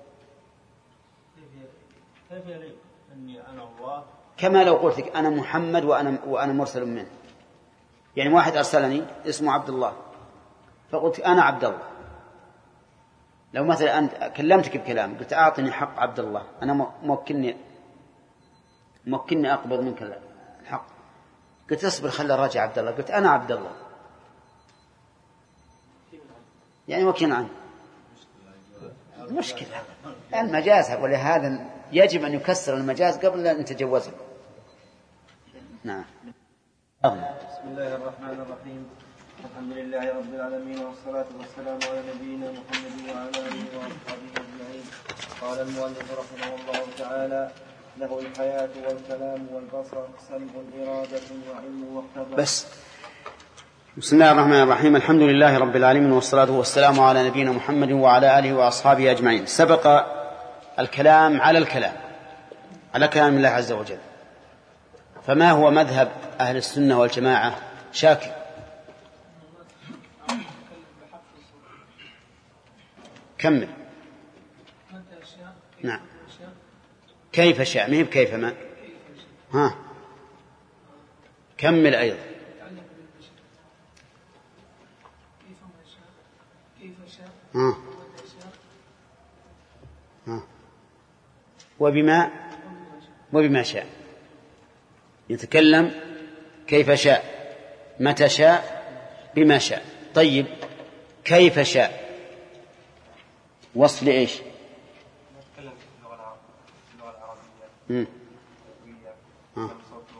كيف يليق أني أنا الله كما لو قلت لك أنا محمد وأنا, وأنا مرسل منه، يعني واحد أرسلني اسمه عبد الله فقلت أنا عبد الله. لو مثلا أنت كلمتك بكلام قلت أعطني حق عبد الله، أنا موكلني موكلني أقبض منك الحق، قلت أصبر خلى الراجع عبد الله، قلت أنا عبد الله يعني وكين عنه مشكلة المجاز، ولهذا يجب أن يكسر المجاز قبل أن نتجوزه. نعم. بسم الله الرحمن الرحيم. الحمد لله رب العالمين والصلاة والسلام على نبينا محمد وعلى آله وأصحابه أجمعين. قال المؤلف رحمه الله تعالى: له الحياة والكلام والبصر سمع إرادة وعلم واقتضاء. بس. بسم الله الرحمن الرحيم. الحمد لله رب العالمين والصلاة والسلام على نبينا محمد وعلى آله وأصحابه أجمعين. سبق الكلام على الكلام على كلام الله عز وجل، فما هو مذهب أهل السنة والجماعة؟ شاكر. كمل. نعم. كيف شاء، مهب كيف ما ها كمل أيضا. ها. ها. وبما وبما شاء يتكلم كيف شاء متى شاء بما شاء. طيب كيف شاء وصل إيش؟ نتكلم في اللغة العربية. آه.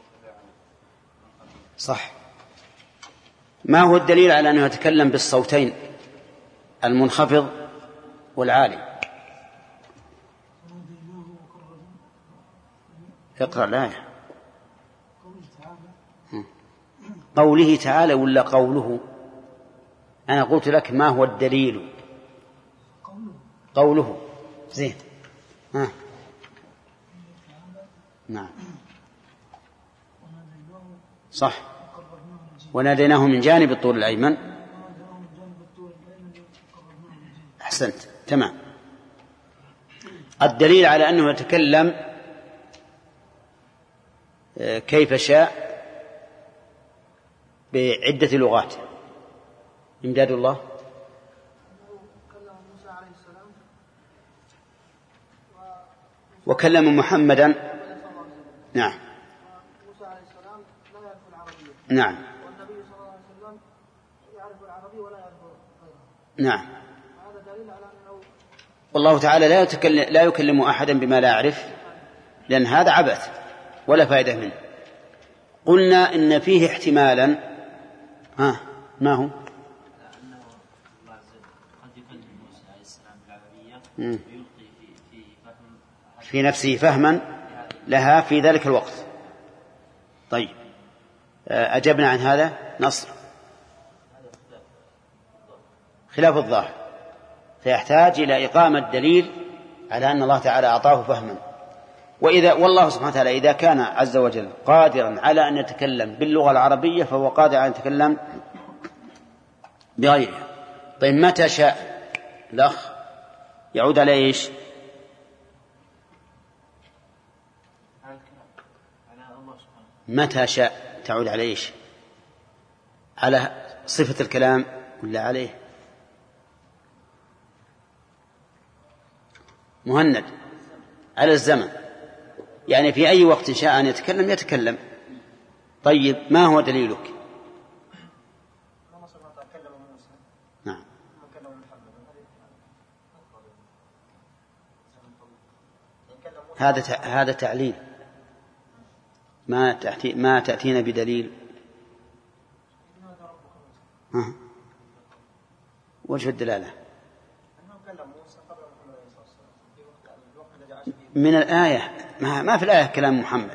صح. ما هو الدليل على أنه يتكلم بالصوتين المنخفض والعالي؟ اقرأ الآية. قوله تعالى ولا قوله؟ أنا قلت لك ما هو الدليل؟ قوله. زين. ها. نعم صح. وناديناه من جانب الطور الأيمن. أحسنت تمام. الدليل على أنه يتكلم كيف شاء بعدة لغات. إمداد الله. وكلم محمدا. نعم. موسى عليه السلام لا يعرف العربية. نعم. والنبي صلى الله عليه وسلم يعرف العربي ولا يعرف غيره. نعم. هذا دليل على أنه والله تعالى لا يتكلم لا يكلم أحدا بما لا يعرف، لأن هذا عبث ولا فائدة منه. قلنا إن فيه احتمالا. ها ما هو؟ لأنه الله عز وجل قد يكلم موسى عليه السلام بالعربية ويلقي في في فهم في نفسه فهما لها في ذلك الوقت. طيب أجبنا عن هذا. نصر. خلاف الظاهر، فيحتاج إلى إقامة دليل على أن الله تعالى أعطاه فهما. وإذا والله سبحانه وتعالى إذا كان عز وجل قادرا على أن يتكلم باللغة العربية فهو قادر على أن يتكلم بغيرها. طيب متى شاء الأخ يعود على إيش؟ متى شاء تعود على إيش؟ على صفة الكلام ولا عليه؟ مهند. على الزمن، يعني في أي وقت شاء أن يتكلم يتكلم. طيب ما هو دليلك؟ نعم. هذا هذا تعليل، ما تأتي ما تأتينا بدليل. ها. وجه الدلالة من الآية، ما, ما في الآية كلام محمد.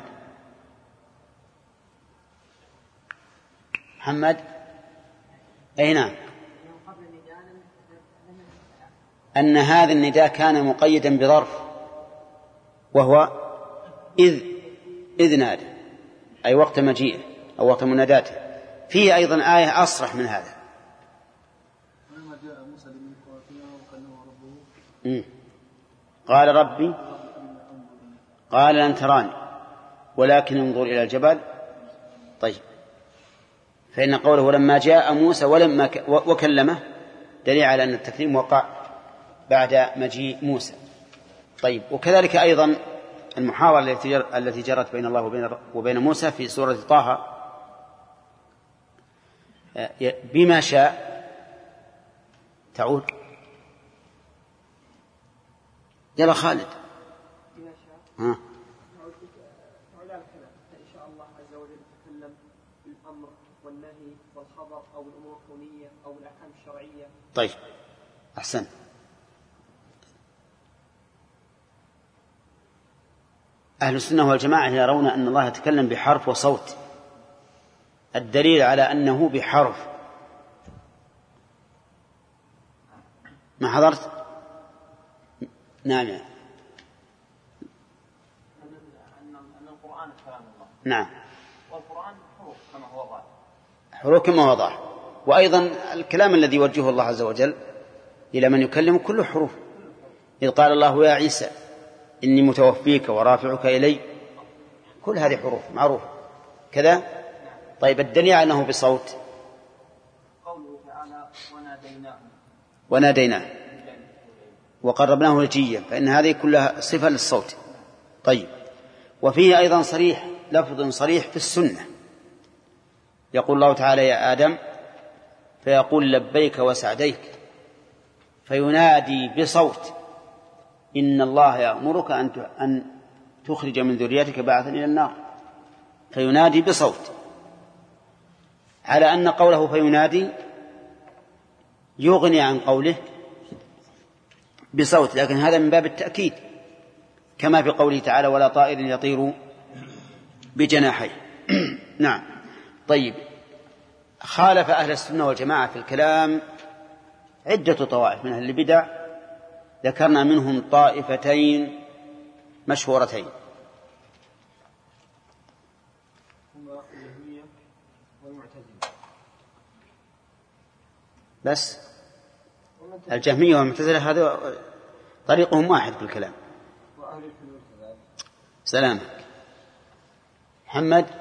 محمد أي نعم. أن هذا النداء كان مقيدا بظرف وهو إذ إذ نادى، أي وقت مجيئه أو وقت مناداته. فيه أيضا آية أصرح من هذا. قال ربي قال لن تراني ولكن انظر إلى الجبل. طيب، فإن قوله لما جاء موسى ولما وكلمه دليل على أن التكليم وقع بعد مجيء موسى. طيب، وكذلك أيضا المحاورة التي جرت بين الله وبين موسى في سورة طه بما شاء تعود. يلا خالد. بما شاء ها تعود على الكلام. إن شاء الله عز وجل يتكلم بالأمر والنهي والخبر أو الأمور الكونية أو الأحكام الشرعية. طيب، أحسن. أهل السنة والجماعة يرون أن الله يتكلم بحرف وصوت. الدليل على أنه بحرف ما حضرت؟ نعم. أن القرآن كلام الله. نعم. والقرآن حروف كما هو ظاهر. حروف كما هو ظاهر. وأيضا الكلام الذي يوجهه الله عز وجل إلى من يكلم كله حروف. إذ قال الله يا عيسى إني متوفيك ورافعك إلي، كل هذه حروف معروفة كذا. طيب، الدليل أنه بصوت قوله تعالى وناديناه وناديناه وقربناه نجيا، فإن هذه كلها صفة للصوت. طيب، وفيه أيضا صريح لفظ صريح في السنة. يقول الله تعالى يا آدم فيقول لبيك وسعديك، فينادي بصوت إن الله يأمرك أن تخرج من ذريتك بعثا إلى النار، فينادي بصوت، على أن قوله فينادي يغني عن قوله بصوت، لكن هذا من باب التأكيد، كما في قوله تعالى ولا طائر يطير بجناحيه. نعم. طيب، خالف أهل السنة والجماعة في الكلام عدة طوائف من أهل البدع، ذكرنا منهم طائفتين مشهورتين. بس الجهمية والمعتزلة هذا طريقهم واحد في الكلام. سلامك محمد.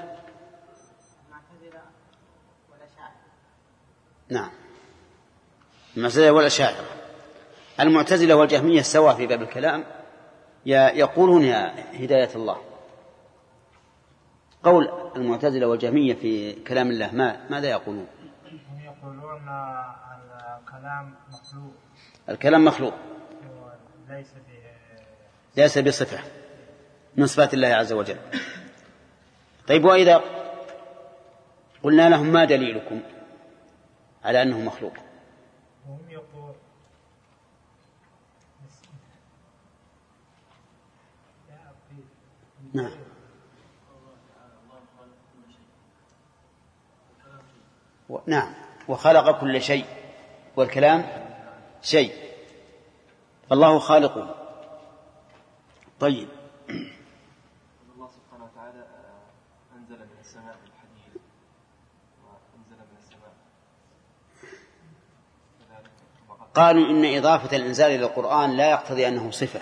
نعم، المعتزلة والأشاعرة. المعتزلة والجهمية سوا في باب الكلام، يقولون يا هداية الله. قول المعتزلة والجهمية في كلام الله ما ماذا يقولون؟ يقولون الكلام مخلوق. الكلام مخلوق ليس ليس بصفة من صفات الله عز وجل. طيب، وإذا قلنا لهم ما دليلكم على أنه مخلوق؟ هم يقول نعم. و... نعم، وخلق كل شيء والكلام شيء، الله خالقه. طيب، الله سبحانه وتعالى أنزل من السماء الحديد وأنزل من السماء. قالوا إن إضافة الإنزال إلى القرآن لا يقتضي أنه صفة،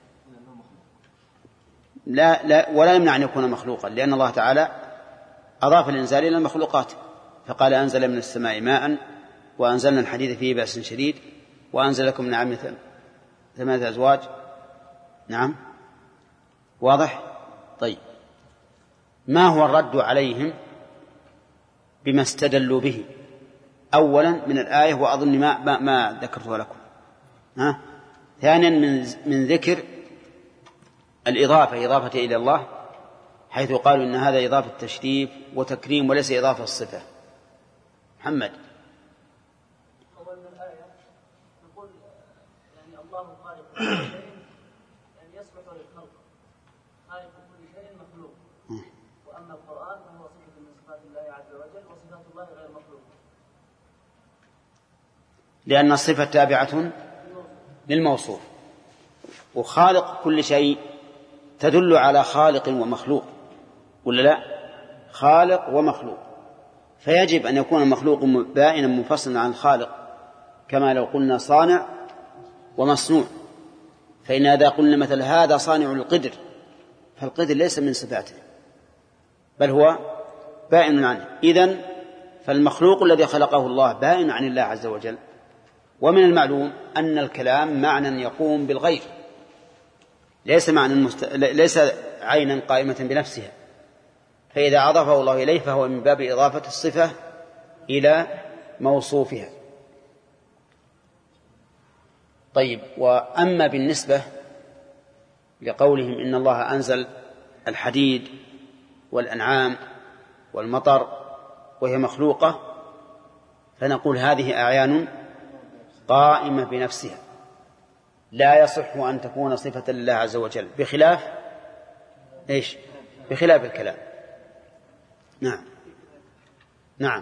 لا, لا ولا يمنع أن يكون مخلوقا، لأن الله تعالى أضاف الإنزال إلى المخلوقات، فقال أنزل من السماء ماء وأنزلنا الحديد فيه بأس شديد وأنزل لكم من الأنعام ثمانية أزواج. نعم، واضح. طيب، ما هو الرد عليهم بما استدلوا به؟ أولا من الآية، وأظن ما, ما, ما ذكرتها لكم. ها؟ ثانيا من, من ذكر الإضافة إضافة إلى الله، حيث قالوا إن هذا إضافة تشريف وتكريم وليس إضافة الصفة. محمد. أول من الآية نقول يعني الله خالق كل شيء، يعني يصلح للخلق، خالق كل شيء مخلوق. وأما القرآن فهو صفة من صفات الله عز وجل، وصفات الله غير مخلوقة، لأن الصفة تابعة للموصوف، وخالق كل شيء تدل على خالق ومخلوق، ولا لا؟ خالق ومخلوق، فيجب أن يكون المخلوق بائنا منفصلا عن الخالق، كما لو قلنا صانع ومصنوع. فإن إذا قلنا مثل هذا صانع القدر، فالقدر ليس من صفاته بل هو بائن عنه. إذن فالمخلوق الذي خلقه الله بائن عن الله عز وجل. ومن المعلوم أن الكلام معنى يقوم بالغير، ليس معنى مست... ليس عينا قائمة بنفسها، فإذا أضافه الله إليه فهو من باب إضافة الصفة إلى موصوفها. طيب، وأما بالنسبة لقولهم إن الله أنزل الحديد والأنعام والمطر وهي مخلوقة، فنقول هذه أعيان قائمة بنفسها، لا يصح أن تكون صفة لله عز وجل، بخلاف إيش؟ بخلاف الكلام. نعم نعم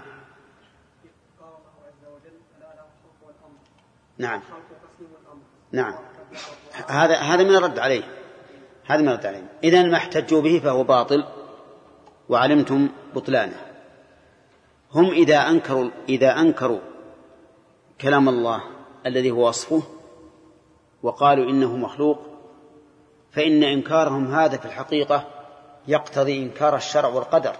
نعم نعم هذا هذا من الرد عليه، هذا من الرد عليه. إذن ما احتجوا به فهو باطل وعلمتم بطلانه. هم إذا أنكروا إذا أنكروا كلام الله الذي هو وصفه وقالوا إنه مخلوق، فإن إنكارهم هذا في الحقيقة يقتضي إنكار الشرع والقدر،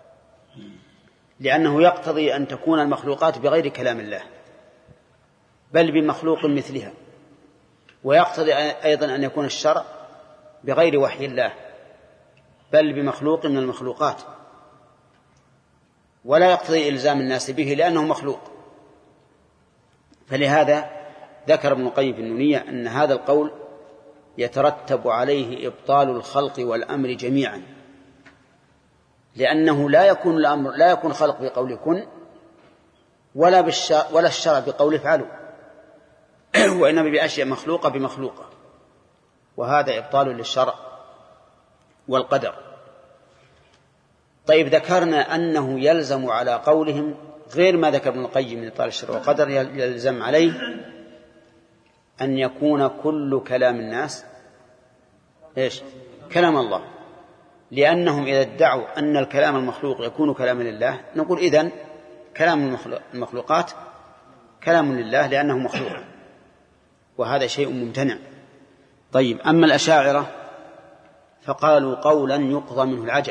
لأنه يقتضي أن تكون المخلوقات بغير كلام الله بل بمخلوق مثلها، ويقتضي أيضا أن يكون الشرع بغير وحي الله بل بمخلوق من المخلوقات، ولا يقتضي إلزام الناس به لأنه مخلوق. فلهذا ذكر ابن القيم في النونية أن هذا القول يترتب عليه إبطال الخلق والأمر جميعا، لأنه لا يكون الأمر لا يكون خلق بقول كن ولا بالشرع ولا الشرع بقول افعلوا، وإنما بأشياء مخلوقة بمخلوقة، وهذا إبطال للشرع والقدر. طيب، ذكرنا أنه يلزم على قولهم غير ما ذكر ابن القيم من إبطال الشرع والقدر، يلزم عليه أن يكون كل كلام الناس إيش؟ كلام الله، لأنهم إذا ادعوا أن الكلام المخلوق يكون كلاما لله نقول إذن كلام المخلوقات كلام لله لأنه مخلوق، وهذا شيء ممتنع. طيب، أما الأشاعرة فقالوا قولا يقضى منه العجب.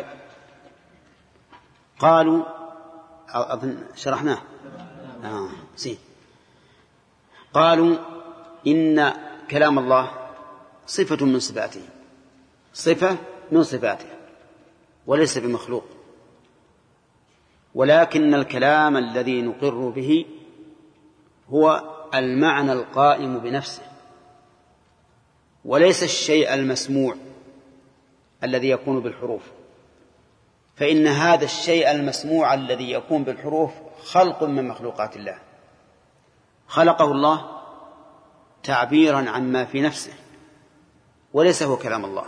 قالوا أظن شرحناه آه. سي. قالوا إن كلام الله صفة من صفاته، صفة من صفاته وليس بمخلوق، ولكن الكلام الذي نقر به هو المعنى القائم بنفسه، وليس الشيء المسموع الذي يكون بالحروف، فإن هذا الشيء المسموع الذي يكون بالحروف خلق من مخلوقات الله، خلقه الله تعبيرا عما في نفسه، وليس هو كلام الله،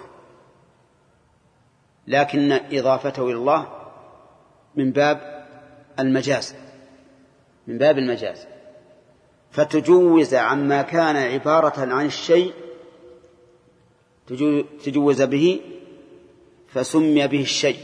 لكن إضافته إلى الله من باب المجاز، من باب المجاز، فتجوز عما كان عبارة عن الشيء تجوز به فسمي به الشيء،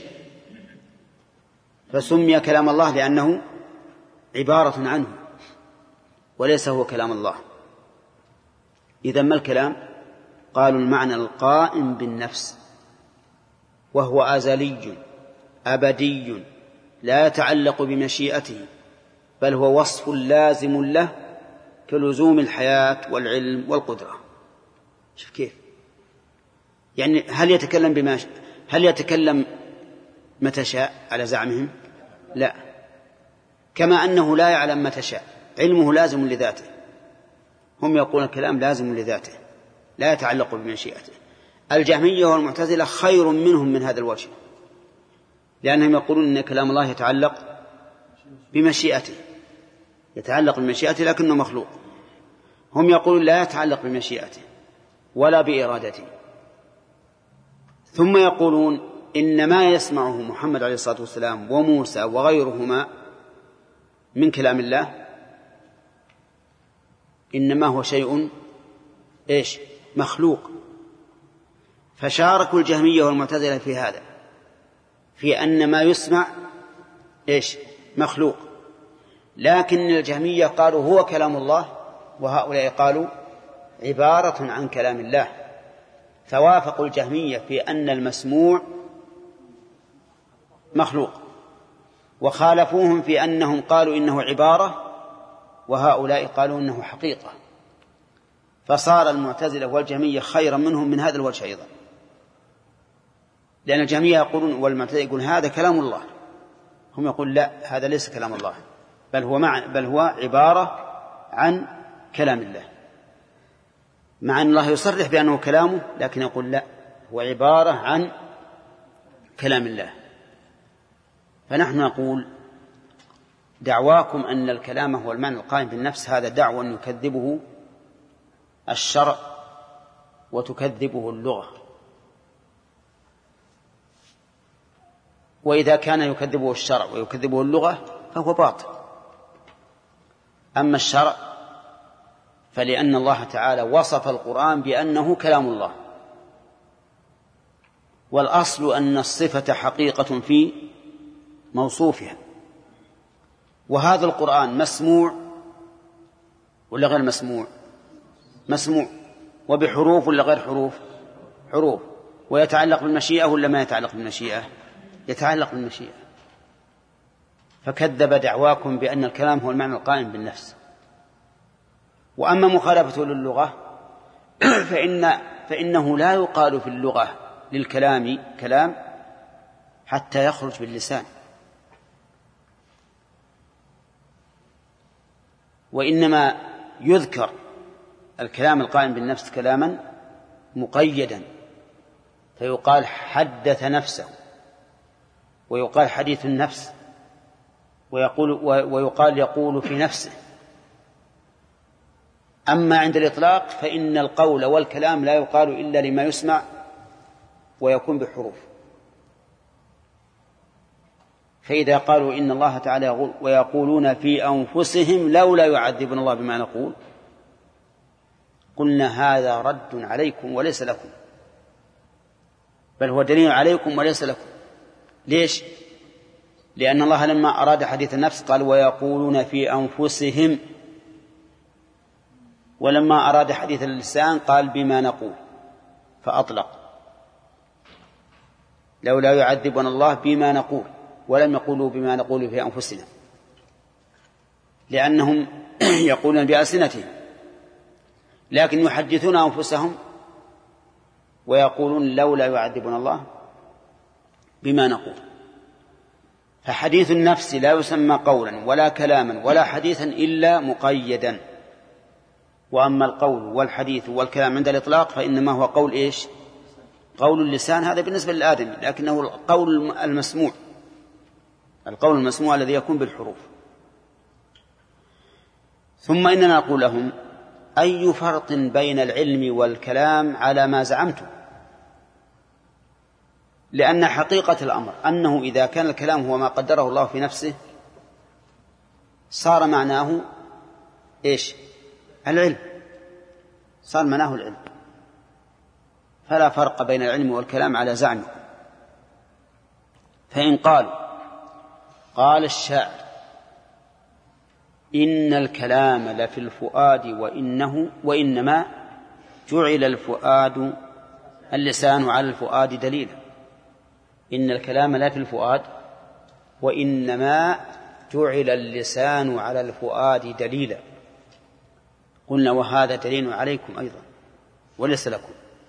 فسمي كلام الله لأنه عبارة عنه وليس هو كلام الله. إذن ما الكلام؟ قالوا المعنى القائم بالنفس، وهو أزلي أبدي لا يتعلق بمشيئته، بل هو وصف لازم له كلزوم الحياة والعلم والقدرة. شوف كيف يعني هل يتكلم بما هل يتكلم متى شاء على زعمهم؟ لا، كما أنه لا يعلم متى شاء، علمه لازم لذاته، هم يقولون الكلام لازم لذاته لا يتعلق بمشيئته. الجهمية والمعتزلة خير منهم من هذا الوجه، لأنهم يقولون أن كلام الله يتعلق بمشيئته، يتعلق بمشيئته لكنه مخلوق. هم يقولون لا يتعلق بمشيئته ولا بإرادته. ثم يقولون إن ما يسمعه محمد عليه الصلاة والسلام وموسى وغيرهما من كلام الله إنما هو شيء إيش مخلوق. فشاركوا الجهمية والمعتزلة في هذا، في أن ما يسمع إيش مخلوق، لكن الجهمية قالوا هو كلام الله، وهؤلاء قالوا عبارة عن كلام الله. فوافقوا الجهمية في أن المسموع مخلوق، وخالفوهم في أنهم قالوا إنه عبارة، وهؤلاء قالوا إنه حقيقة. فصار المعتزلة والجهمية خيرا منهم من هذا الوجه أيضا، لأن الجهمية يقولون والمعتزلة يقول هذا كلام الله، هم يقول لا، هذا ليس كلام الله، بل هو مع بل هو عبارة عن كلام الله، مع أن الله يصرح بأنه كلامه، لكن يقول لا، هو عبارة عن كلام الله. فنحن نقول دعواكم أن الكلام هو المعنى القائم بالنفس، هذا دعوى يكذبه الشرع وتكذبه اللغة، وإذا كان يكذبه الشرع ويكذبه اللغة فهو باطل. أما الشرع فلأن الله تعالى وصف القرآن بأنه كلام الله، والأصل أن الصفة حقيقة في موصوفها، وهذا القرآن مسموع ولا غير مسموع؟ مسموع، وبحروف ولا غير حروف؟ حروف. ويتعلق بالمشيئة ولا ما يتعلق بالمشيئة؟ يتعلق بالمشيئة. فكذب دعواكم بأن الكلام هو المعنى القائم بالنفس. وأما مخالفته للغة فإن فإنه لا يقال في اللغة للكلام كلام حتى يخرج باللسان، وإنما يذكر الكلام القائم بالنفس كلاما مقيدا، فيقال حدث نفسه، ويقال حديث النفس، ويقول ويقال يقول في نفسه. أما عند الإطلاق فإن القول والكلام لا يقال إلا لما يسمع ويكون بحروف. فإذا قالوا إن الله تعالى يقول ويقولون في أنفسهم لولا يعذبنا الله بما نقول، قلنا هذا رد عليكم وليس لكم، بل هو دليل عليكم وليس لكم. ليش؟ لأن الله لما أراد حديث النفس قال ويقولون في أنفسهم، ولما أراد حديث اللسان قال بما نقول، فأطلق لولا يعذبنا الله بما نقول، ولم يقولوا بما نقول في أنفسنا، لأنهم يقولون بألسنتهم، لكن يحدثون أنفسهم ويقولون لولا يعذبنا الله بما نقول. فحديث النفس لا يسمى قولا ولا كلاما ولا حديثا إلا مقيدا. وأما القول والحديث والكلام عند الإطلاق فإنما هو قول إيش؟ قول اللسان، هذا بالنسبة للآدم، لكنه القول المسموع، القول المسموع الذي يكون بالحروف. ثم إننا نقول لهم أي فرق بين العلم والكلام على ما زعمتم؟ لأن حقيقة الأمر أنه إذا كان الكلام هو ما قدره الله في نفسه صار معناه إيش؟ العلم، صار معناه العلم، فلا فرق بين العلم والكلام على زعمه. فإن قالوا قال الشاعر إن الكلام لفي الفؤاد وإنه وإنما جعل الفؤاد اللسان على الفؤاد دليلا، إن الكلام لا في الفؤاد وإنما جعل اللسان على الفؤاد دليلا، قلنا وهذا دليل عليكم أيضا وليس لكم.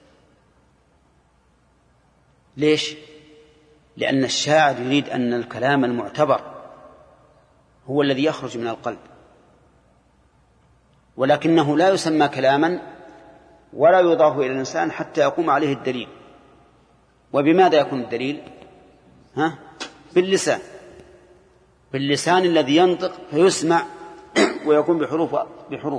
ليش؟ لأن الشاعر يريد أن الكلام المعتبر هو الذي يخرج من القلب، ولكنه لا يسمى كلاما ولا يضاف إلى الإنسان حتى يقوم عليه الدليل. وبماذا يكون الدليل؟ ها؟ باللسان، باللسان الذي ينطق فيسمع ويكون بحروف بحروف.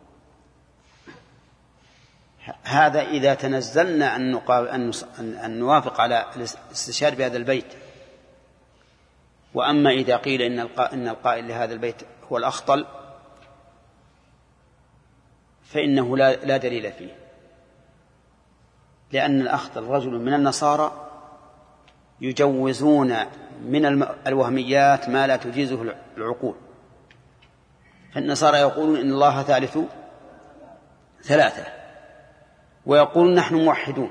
هذا إذا تنزلنا أن نوافق على الاستشهاد بهذا البيت. وأما إذا قيل إن القائل لهذا البيت هو الأخطل فإنه لا دليل فيه. لأن الأخذ الرجل من النصارى يجوزون من الوهميات ما لا تجيزه العقول. فالنصارى يقولون إن الله ثالث ثلاثة، ويقولون نحن موحدون.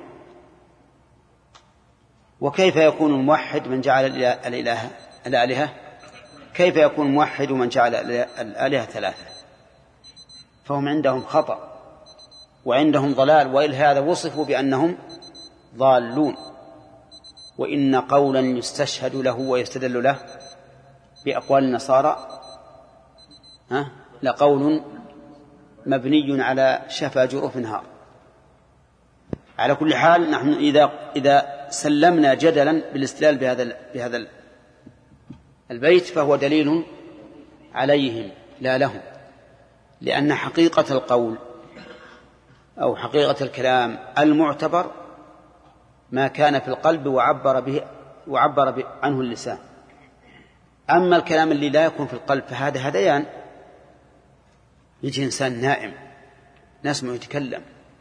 وكيف يكون الموحد من جعل الإله الآلهة؟ كيف يكون موحد من جعل الآلهة ثلاثة؟ فهم عندهم خطأ وعندهم ضلال، وإلهذا وصفوا بأنهم ضالون. وإن قولا يستشهد له ويستدل له بأقوال النصارى ها لقول مبني على شفا جرف نهار. على كل حال نحن إذا إذا سلمنا جدلا بالاستدلال بهذا بهذا البيت فهو دليل عليهم لا لهم، لأن حقيقة القول أو حقيقة الكلام المعتبر ما كان في القلب وعبر به وعبر به عنه اللسان. أما الكلام اللي لا يكون في القلب فهذا هذيان. يجي إنسان نائم نسمع يتكلم،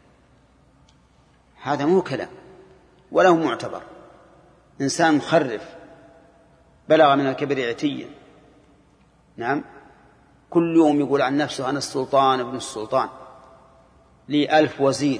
هذا مو كلام ولا هو معتبر. إنسان مخرف بلغ من الكبر عتيا، نعم، كل يوم يقول عن نفسه أنا السلطان ابن السلطان، لي ألف وزير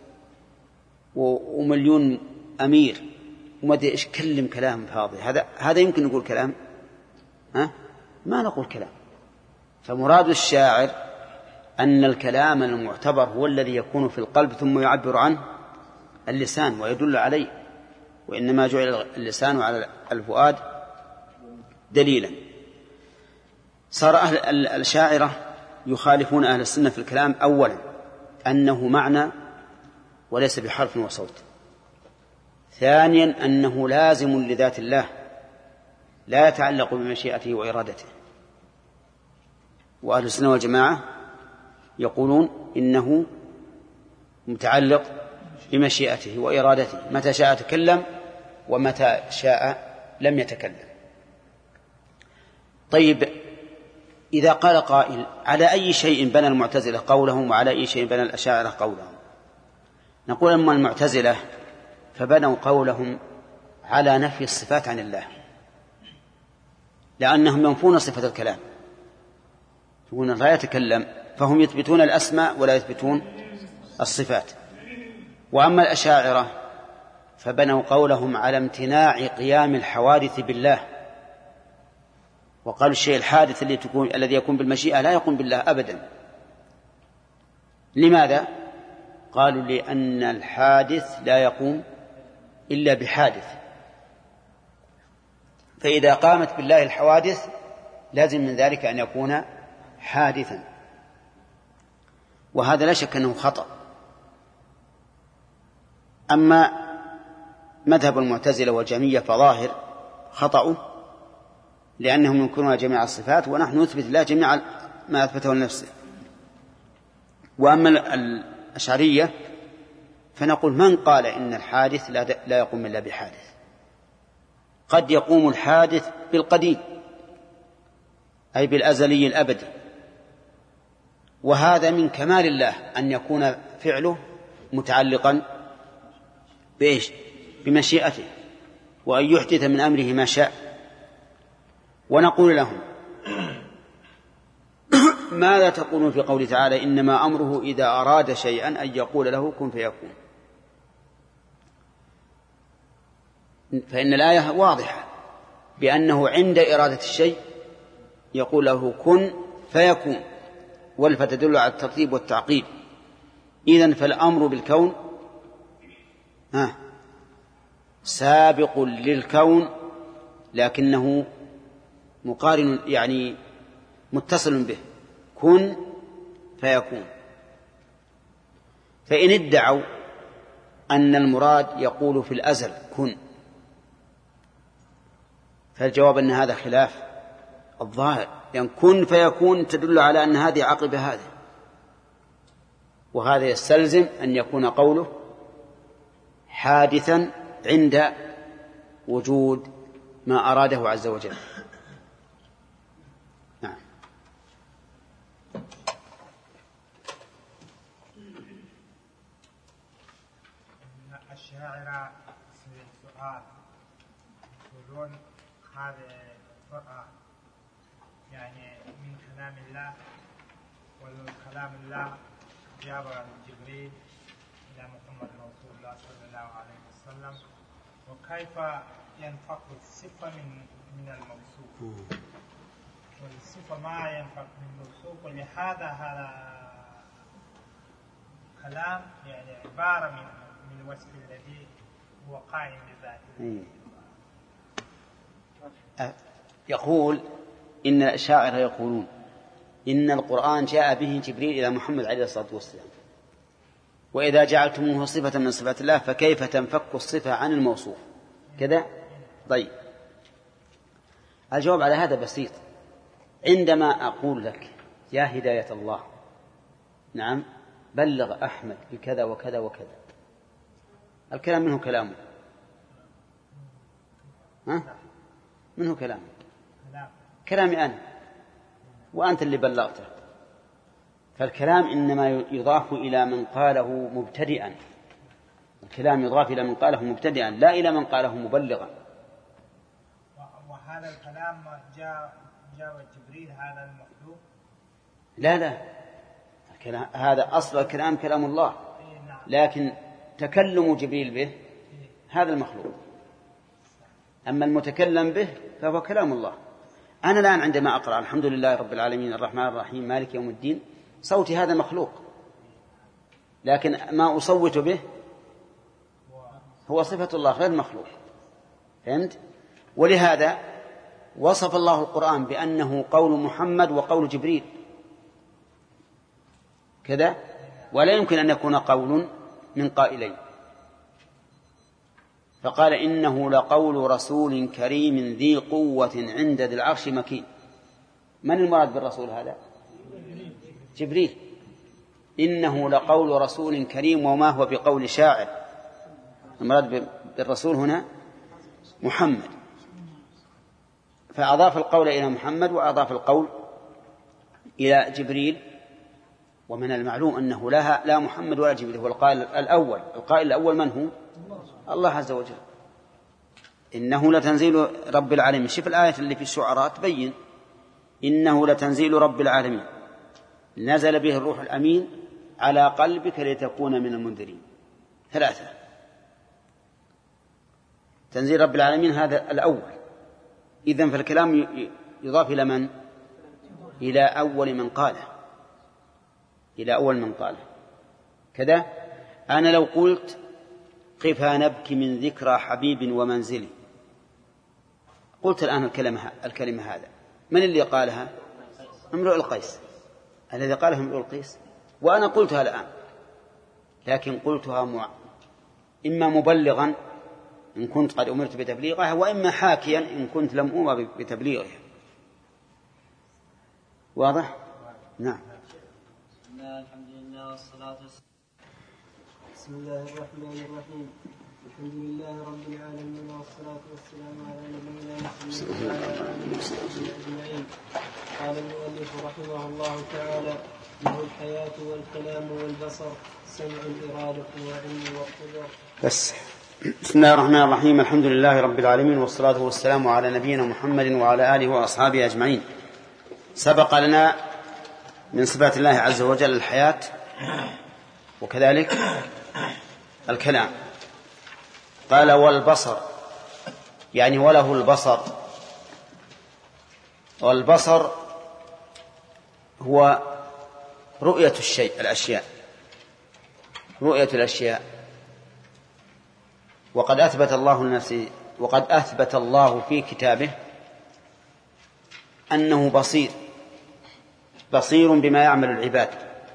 ومليون أمير وما أدري إيش، كلم كلام فاضي. هذا هذا يمكن نقول كلام؟ ها؟ ما نقول كلام. فمراد الشاعر أن الكلام المعتبر هو الذي يكون في القلب ثم يعبر عنه اللسان ويدل عليه، وإنما جعل اللسان على الفؤاد دليلا. صار أهل الشاعرة يخالفون أهل السنة في الكلام. أولا أنه معنى وليس بحرف وصوت. ثانيا أنه لازم لذات الله لا يتعلق بمشيئته وإرادته. وأهل السنة والجماعة يقولون إنه متعلق بمشيئته وإرادته، متى شاء تكلم ومتى شاء لم يتكلم. طيب، إذا قال قائل على أي شيء بنى المعتزلة قولهم وعلى أي شيء بنى الأشاعرة قولهم؟ نقول أما المعتزلة فبنوا قولهم على نفي الصفات عن الله، لأنهم ينفون صفة الكلام، يقولون لا يتكلم، فهم يثبتون الأسماء ولا يثبتون الصفات. وأما الأشاعرة فبنوا قولهم على امتناع قيام الحوادث بالله، وقالوا الشيء الحادث الذي تكون الذي يكون بالمشيئة لا يكون بالله أبدا. لماذا؟ قالوا لأن الحادث لا يقوم إلا بحادث، فإذا قامت بالله الحوادث لازم من ذلك أن يكون حادثا، وهذا لا شك أنه خطأ. أما مذهب المعتزلة والجهمية فظاهر خطأه، لأنهم ينكرون جميع الصفات ونحن نثبت الله جميع ما أثبته لنفسه. وأما الأشعرية فنقول من قال إن الحادث لا يقوم إلا بحادث؟ قد يقوم الحادث بالقديم أي بالأزلي الأبدي، وهذا من كمال الله أن يكون فعله متعلقا بإيش؟ بمشيئته، وأن يحدث من أمره ما شاء. ونقول لهم ماذا تقولون في قوله تعالى إنما أمره إذا أراد شيئا أن يقول له كن فيكون؟ فإن الآية واضحة بأنه عند إرادة الشيء يقول له كن فيكون، والفة تدل على الترتيب والتعقيد. إذن فالأمر بالكون ها سابق للكون، لكنه مقارن يعني متصل به، كن فيكون. فإن ادعوا أن المراد يقول في الأزل كن، فالجواب أن هذا خلاف الظاهر، لأن كن فيكون تدل على أن هذه عقب هذا، وهذا يستلزم أن يكون قوله حادثا عند وجود ما أراده عز وجل. نعم. الأشاعرة سؤال يقولون هذا القرآن يعني من كلام الله، والكلام الله جاب جبريل إلى محمد رسول الله صلى الله عليه وسلم، وكيف ينفق الصفة من من الموصوف، والصفة ما ينفق من الموصوف، ولهذا هذا كلام يعني عبارة من من الوصف الذي هو قائم بذاته. يقول إن الأشاعرة يقولون إن القرآن جاء به جبريل إلى محمد عليه الصلاة والسلام، وإذا جعلتموه صفة من صفات الله فكيف تنفك الصفة عن الموصوف كذا؟ طيب، الجواب على هذا بسيط. عندما أقول لك يا هداية الله نعم بلغ أحمد بكذا وكذا وكذا، الكلام منه كلامه، ها؟ منه كلامه، كلامي أنا وأنت اللي بلغته، فالكلام إنما يضاف إلى من قاله مبتدئا، الكلام يضاف إلى من قاله مبتدئا لا إلى من قاله مبلغا. وهذا الكلام جاء جاء جبريل هذا المخلوق؟ لا لا، الكلام هذا أصل الكلام كلام الله، لكن تكلم جبريل به هذا المخلوق، أما المتكلم به فهو كلام الله. أنا الآن عندما أقرأ الحمد لله رب العالمين الرحمن الرحيم مالك يوم الدين، صوتي هذا مخلوق، لكن ما أصوت به هو صفة الله غير مخلوق. فهمت؟ ولهذا وصف الله القرآن بأنه قول محمد وقول جبريل كذا، ولا يمكن أن يكون قول من قائلين، فقال إنه لقول رسول كريم ذي قوة عند ذي العرش مكين. من المراد بالرسول هذا؟ جبريل. إنه لقول رسول كريم وما هو بقول شاعر، المراد بالرسول هنا محمد، فأضاف القول إلى محمد وأضاف القول إلى جبريل. ومن المعلوم أنه لا لا محمد ولا جبريل، هو القائل الأول. القائل الأول من هو؟ الله عز وجل. إنه لتنزيل رب العالمين. شوف الآية اللي في الشعراء تبين إنه لتنزيل رب العالمين نزل به الروح الأمين على قلبك لتكون من المنذرين. ثلاثة. تنزيل رب العالمين هذا الأول. إذن فالكلام يضاف إلى من؟ إلى أول من قاله، إلى أول من قاله كذا. أنا لو قلت قفا نبكي من ذكرى حبيب ومنزلي، قلت الآن الكلمة الكلمة هذا من اللي قالها؟ امرؤ القيس، الذي قالها امرؤ القيس، وأنا قلتها الآن، لكن قلتها مع... إما مبلغا إن كنت قد أمرت بتبليغها، وإما حاكيا إن كنت لم أمر بتبليغها. واضح؟ نعم. الحمد لله والصلاة والسلام. بسم الله الرحمن الرحيم. الحمد لله رب العالمين والصلاة والسلام على نبينا محمد وعلى آله وصحبه أجمعين. قال المؤلف رحمه الله تعالى: له الحياة والكلام والبصر، سمع الإرادة والعلم والقدر. بس. بسم الله الرحمن الرحيم. الحمد لله رب العالمين والصلاة والسلام على نبينا محمد وعلى آله وأصحابه أجمعين. سبق لنا من صفات الله عز وجل الحياة، وكذلك الكلام. قال والبصر، يعني وله البصر. والبصر هو رؤية الشيء، الأشياء، رؤية الأشياء. وقد أثبت الله لنفسه، وقد أثبت الله في كتابه أنه بصير، بصير بما يعمل العباد.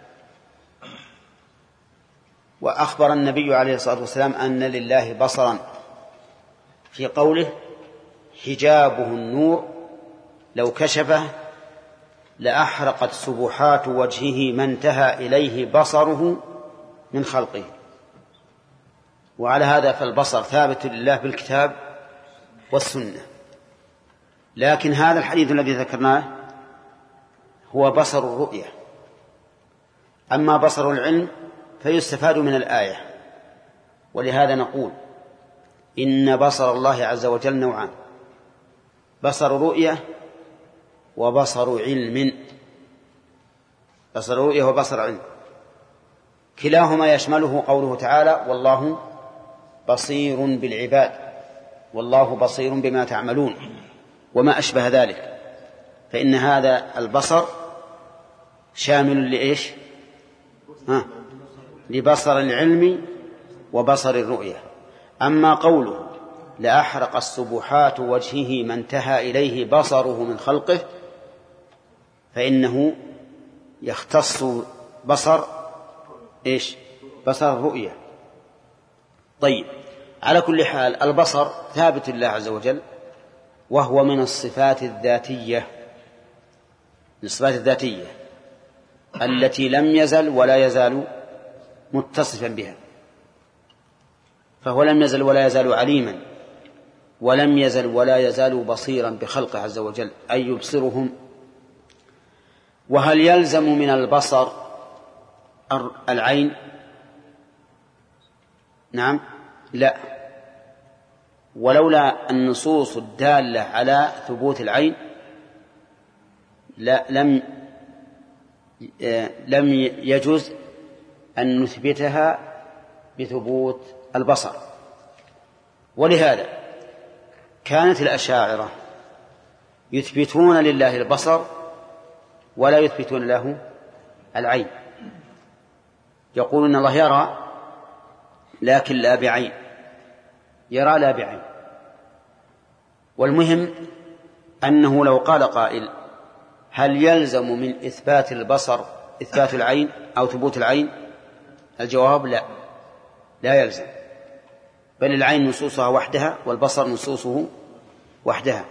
وأخبر النبي عليه الصلاة والسلام أن لله بصرا في قوله: حجابه النور لو كشفه لأحرقت سبحات وجهه ما انتهى إليه بصره من خلقه. وعلى هذا فالبصر ثابت لله بالكتاب والسنة. لكن هذا الحديث الذي ذكرناه هو بصر الرؤية. أما بصر العلم فيستفاد من الآية ولهذا نقول إن بصر الله عز وجل نوعان: بصر رؤية وبصر علم. بصر رؤية وبصر علم كلاهما يشمله قوله تعالى: والله بصير بالعباد، والله بصير بما تعملون، وما أشبه ذلك. فإن هذا البصر شامل لإيش؟ ها؟ لبصر العلم وبصر الرؤية. أما قوله: لأحرق السبحات وجهه ما انتهى إليه بصره من خلقه، فإنه يختص بصر إيش؟ بصر الرؤية. طيب، على كل حال البصر ثابت لله عز وجل، وهو من الصفات الذاتية، من الصفات الذاتية التي لم يزل ولا يزال متصفا بها. فهو لم يزل ولا يزال عليما، ولم يزل ولا يزال بصيرا بخلقه عز وجل، أي يبصرهم. وهل يلزم من البصر العين؟ نعم، لا. ولولا النصوص الدالة على ثبوت العين لا لم لم يجوز أن نثبتها بثبوت البصر. ولهذا كانت الأشاعرة يثبتون لله البصر ولا يثبتون له العين. يقولون الله يرى لكن لا بعين، يرى لا بعين. والمهم أنه لو قال قائل: هل يلزم من إثبات البصر إثبات العين أو ثبوت العين؟ الجواب: لا، لا يلزم، بل العين نصوصها وحدها والبصر نصوصه وحدها.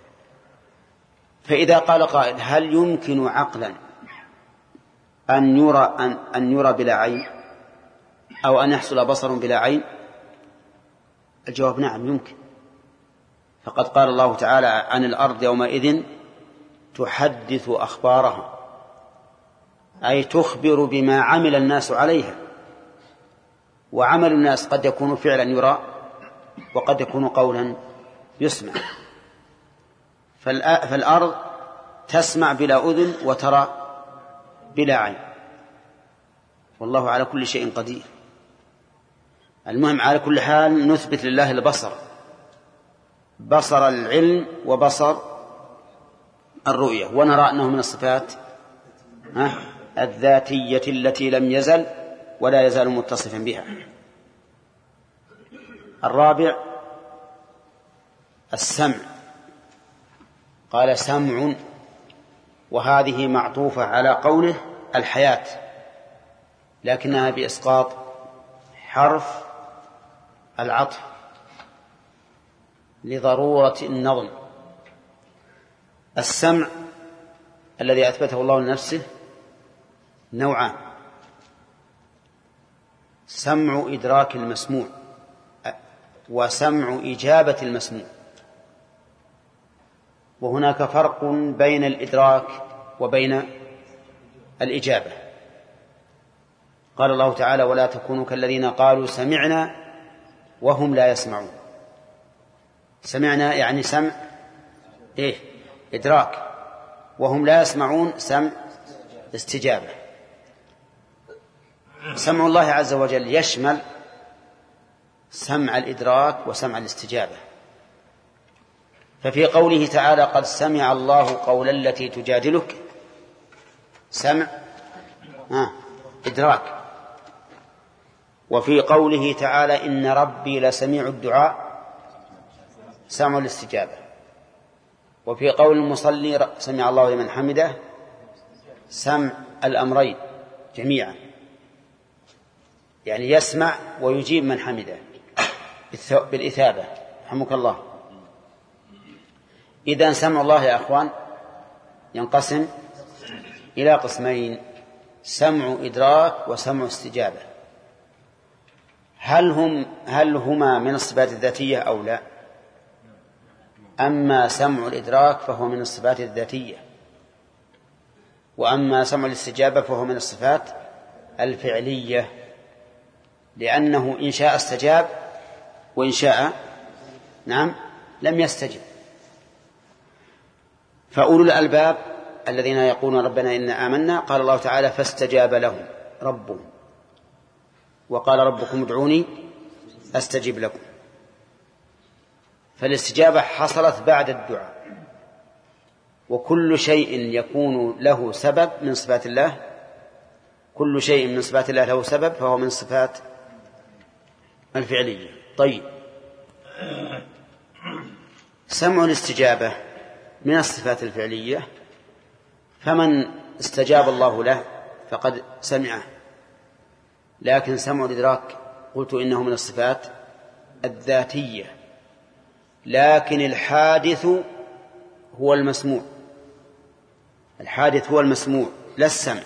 فإذا قال قائل: هل يمكن عقلا أن يرى أن, أن يرى بلا عين، أو أن يحصل بصر بلا عين؟ الجواب: نعم، يمكن. فقد قال الله تعالى عن الأرض يومئذ تحدث أخبارها، أي تخبر بما عمل الناس عليها. وعمل الناس قد يكون فعلا يرى، وقد يكون قولا يسمع. فالأرض تسمع بلا أذن وترى بلا عين، والله على كل شيء قدير. المهم على كل حال نثبت لله البصر، بصر العلم وبصر الرؤية، ونرى أنه من الصفات الذاتية التي لم يزل ولا يزال متصفا بها. الرابع السمع. قال: سمع، وهذه معطوفة على قوله الحياة، لكنها بإسقاط حرف العطف لضرورة النظم. السمع الذي أثبته الله لنفسه نوعان: سمع إدراك المسموع وسمع إجابة المسموع. وهناك فرق بين الإدراك وبين الإجابة. قال الله تعالى: ولا تكونوا كالذين قالوا سمعنا وهم لا يسمعون. سمعنا يعني سمع إيه؟ إدراك، وهم لا يسمعون سمع استجابة. سمع الله عز وجل يشمل سمع الإدراك وسمع الاستجابة. ففي قوله تعالى: قد سمع الله قول التي تجادلك، سمع آه إدراك. وفي قوله تعالى: إن ربي لسميع الدعاء، سمع الاستجابة. وفي قول المصلي: سمع الله لمن حمده، سمع الأمرين جميعا، يعني يسمع ويجيب من حمده بالإثابة. رحمك الله. إذن سمع الله يا أخوان ينقسم إلى قسمين: سمع إدراك وسمع استجابة. هل هم هل هما من الصفات الذاتية أو لا؟ أما سمع الإدراك فهو من الصفات الذاتية، وأما سمع الاستجابة فهو من الصفات الفعلية. لأنه إن شاء استجاب وإن شاء نعم لم يستجب. فأولو الألباب الذين يقولون ربنا إنا آمنا قال الله تعالى فاستجاب لهم ربهم وقال ربكم ادعوني أستجب لكم. فالاستجابة حصلت بعد الدعاء. وكل شيء يكون له سبب من صفات الله كل شيء من صفات الله له سبب فهو من صفات الفعلية. طيب، سمع الاستجابة من الصفات الفعلية، فمن استجاب الله له فقد سمعه. لكن سمع الإدراك قلت إنه من الصفات الذاتية، لكن الحادث هو المسموع الحادث هو المسموع لا السمع.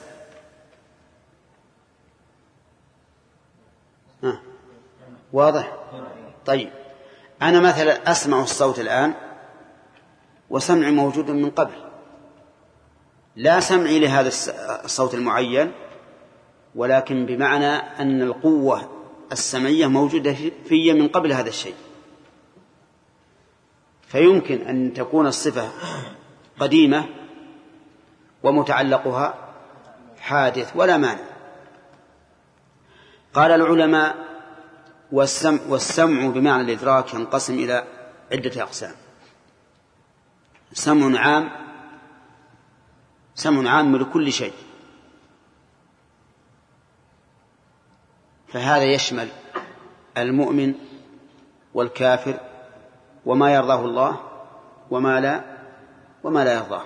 آه. واضح؟ طيب، أنا مثلا أسمع الصوت الآن وسمعي موجود من قبل، لا سمعي لهذا الصوت المعين، ولكن بمعنى أن القوة السمعية موجودة في من قبل هذا الشيء. فيمكن أن تكون الصفة قديمة ومتعلقها حادث ولا مانع. قال العلماء والسمع, والسمع بمعنى الإدراك ينقسم إلى عدة أقسام. سمع عام سمع عام لكل شيء، فهذا يشمل المؤمن والكافر وما يرضاه الله وما لا وما لا يرضاه.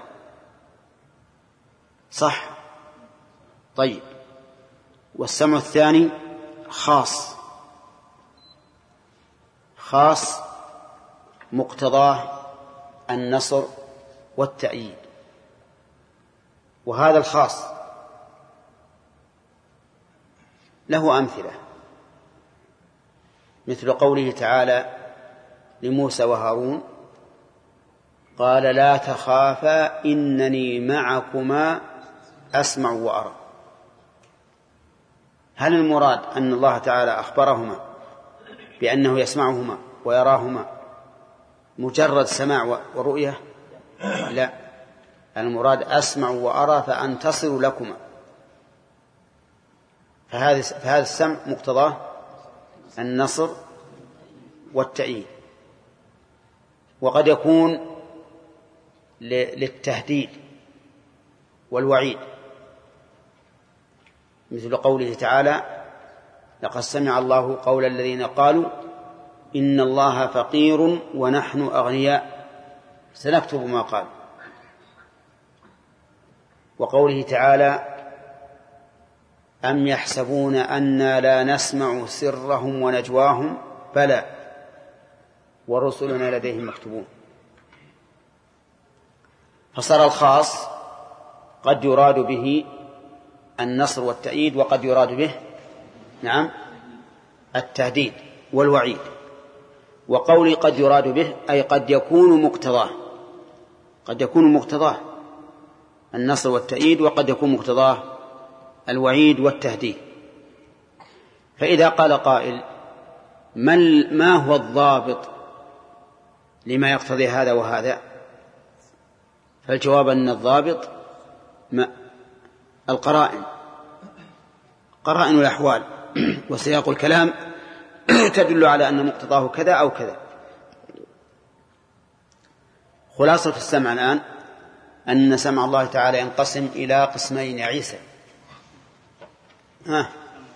صح؟ طيب، والسمع الثاني خاص خاص مقتضاه النصر والتأييد. وهذا الخاص له أمثلة، مثل قوله تعالى لموسى وهارون قال لا تخافا إنني معكما أسمع وأرى. هل المراد أن الله تعالى أخبرهما بأنه يسمعهما ويراهما مجرد سماع ورؤية؟ لا، المراد أسمع وأرى فأنتصر لكما. فهذا السمع مقتضاه النصر والتأييد. وقد يكون للتهديد والوعيد، مثل قوله تعالى لقد سمع الله قول الذين قالوا إن الله فقير ونحن أغنياء سنكتب ما قال. وقوله تعالى أم يحسبون أنا لا نسمع سرهم ونجواهم بلى ورسلنا لديهم مكتوبون. فصار الخاص قد يراد به النصر والتأييد، وقد يراد به نعم التهديد والوعيد. وقولي قد يراد به أي قد يكون مقتضاه قد يكون مقتضاه النصر والتأييد، وقد يكون مقتضاه الوعيد والتهديد. فإذا قال قائل ما هو الضابط لما يقتضي هذا وهذا؟ فالجواب أن الضابط ما القرائن قرائن الأحوال وسياق الكلام تدل على أن مقتضاه كذا أو كذا. خلاصة السمع الآن أن سمع الله تعالى ينقسم إلى قسمين يا عيسى. ها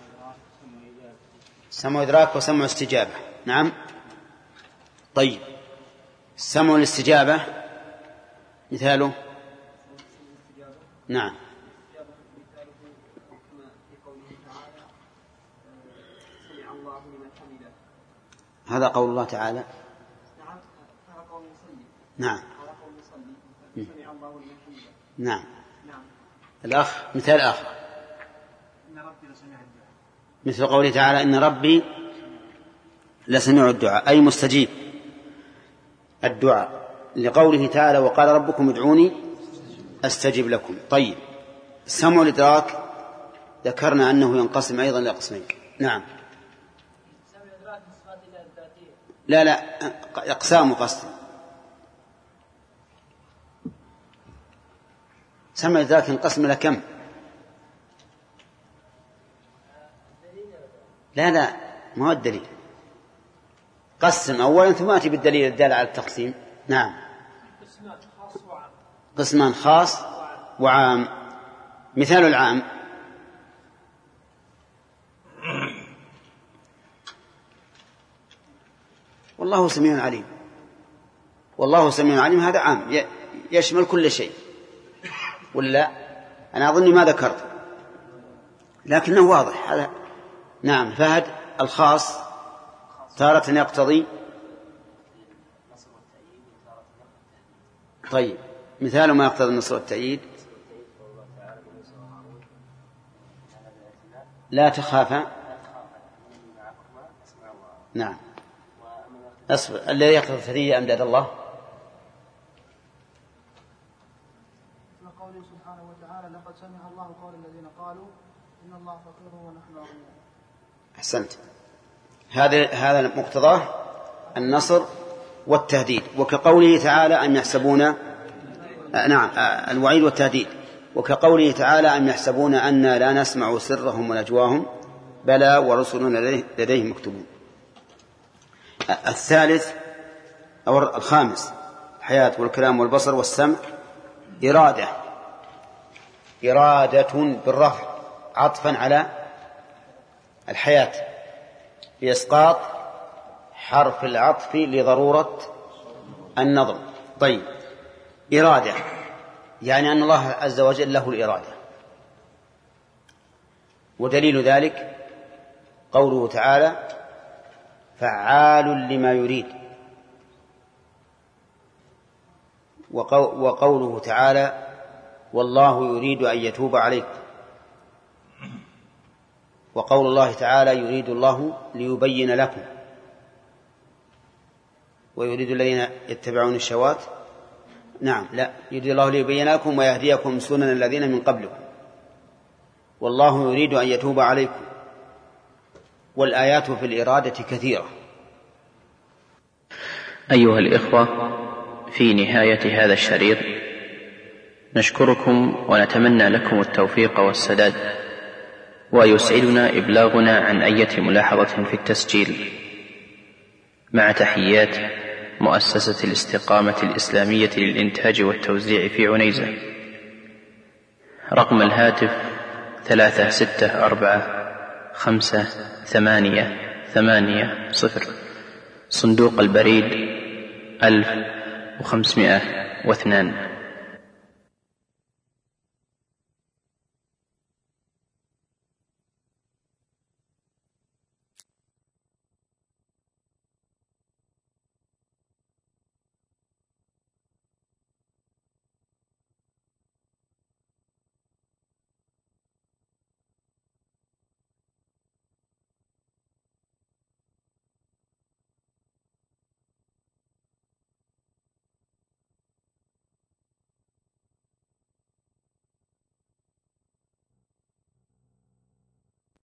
سمع إدراك وسمع استجابة. نعم. طيب، سمع الاستجابة مثاله نعم هذا قول الله تعالى. نعم نعم الأخ مثال آخر مثل قوله تعالى إن ربي لسميع الدعاء أي مستجيب الدعاء، لقوله تعالى وقال ربكم ادعوني أستجب لكم. طيب، سمع الإدراك ذكرنا أنه ينقسم أيضا إلى قسمين. نعم لا لا أقسام قصد سمع ذاك انقسم إلى كم؟ لا لا ما هو الدليل. قسم أولا ثم أتي بالدليل الدال على التقسيم. نعم قسمان خاص وعام. مثال العام والله سميع عليم. والله سميع عليم هذا عام يشمل كل شيء ولا أنا أظني ما ذكرت لكنه واضح هذا. نعم فهد الخاص تارة يقتضي. طيب مثال ما يقتضي النصر والتأييد. لا تخافا. نعم أصبر الذي يقتضي الثدي أمداد الله. قوله سبحانه وتعالى لقد سمع الله قول الذين قالوا إن الله فقير ونحن أغنياء. أحسنت. هذا هذا مقتضاه النصر والتهديد. وكقوله تعالى أم يحسبون آه نعم آه الوعيد والتهديد. وكقوله تعالى أم يحسبون أنا لا نسمع سرهم ونجواهم بلى ورسلنا لديهم مكتوبون. آه الثالث أو الخامس الحياة والكلام والبصر والسمع. إرادة إرادة بالرفع عطفا على الحياة بإسقاط حرف العطف لضرورة النظم. طيب إرادة يعني أن الله عز وجل له الإرادة. ودليل ذلك قوله تعالى فعال لما يريد. وقوله تعالى والله يريد أن يتوب عليكم. وقول الله تعالى يريد الله ليبين لكم ويريد الذين يتبعون الشهوات. نعم لا يريد الله ليبين لكم ويهديكم سنن الذين من قبلكم والله يريد أن يتوب عليكم. والآيات في الإرادة كثيرة. أيها الإخوة في نهاية هذا الشريط نشكركم ونتمنى لكم التوفيق والسداد ويسعدنا إبلاغنا عن أية ملاحظة في التسجيل. مع تحيات مؤسسة الاستقامة الإسلامية للإنتاج والتوزيع في عنيزة. رقم الهاتف ثلاثة ستة أربعة خمسة ثمانية ثمانية صفر. صندوق البريد ألف وخمسمائة واثنان.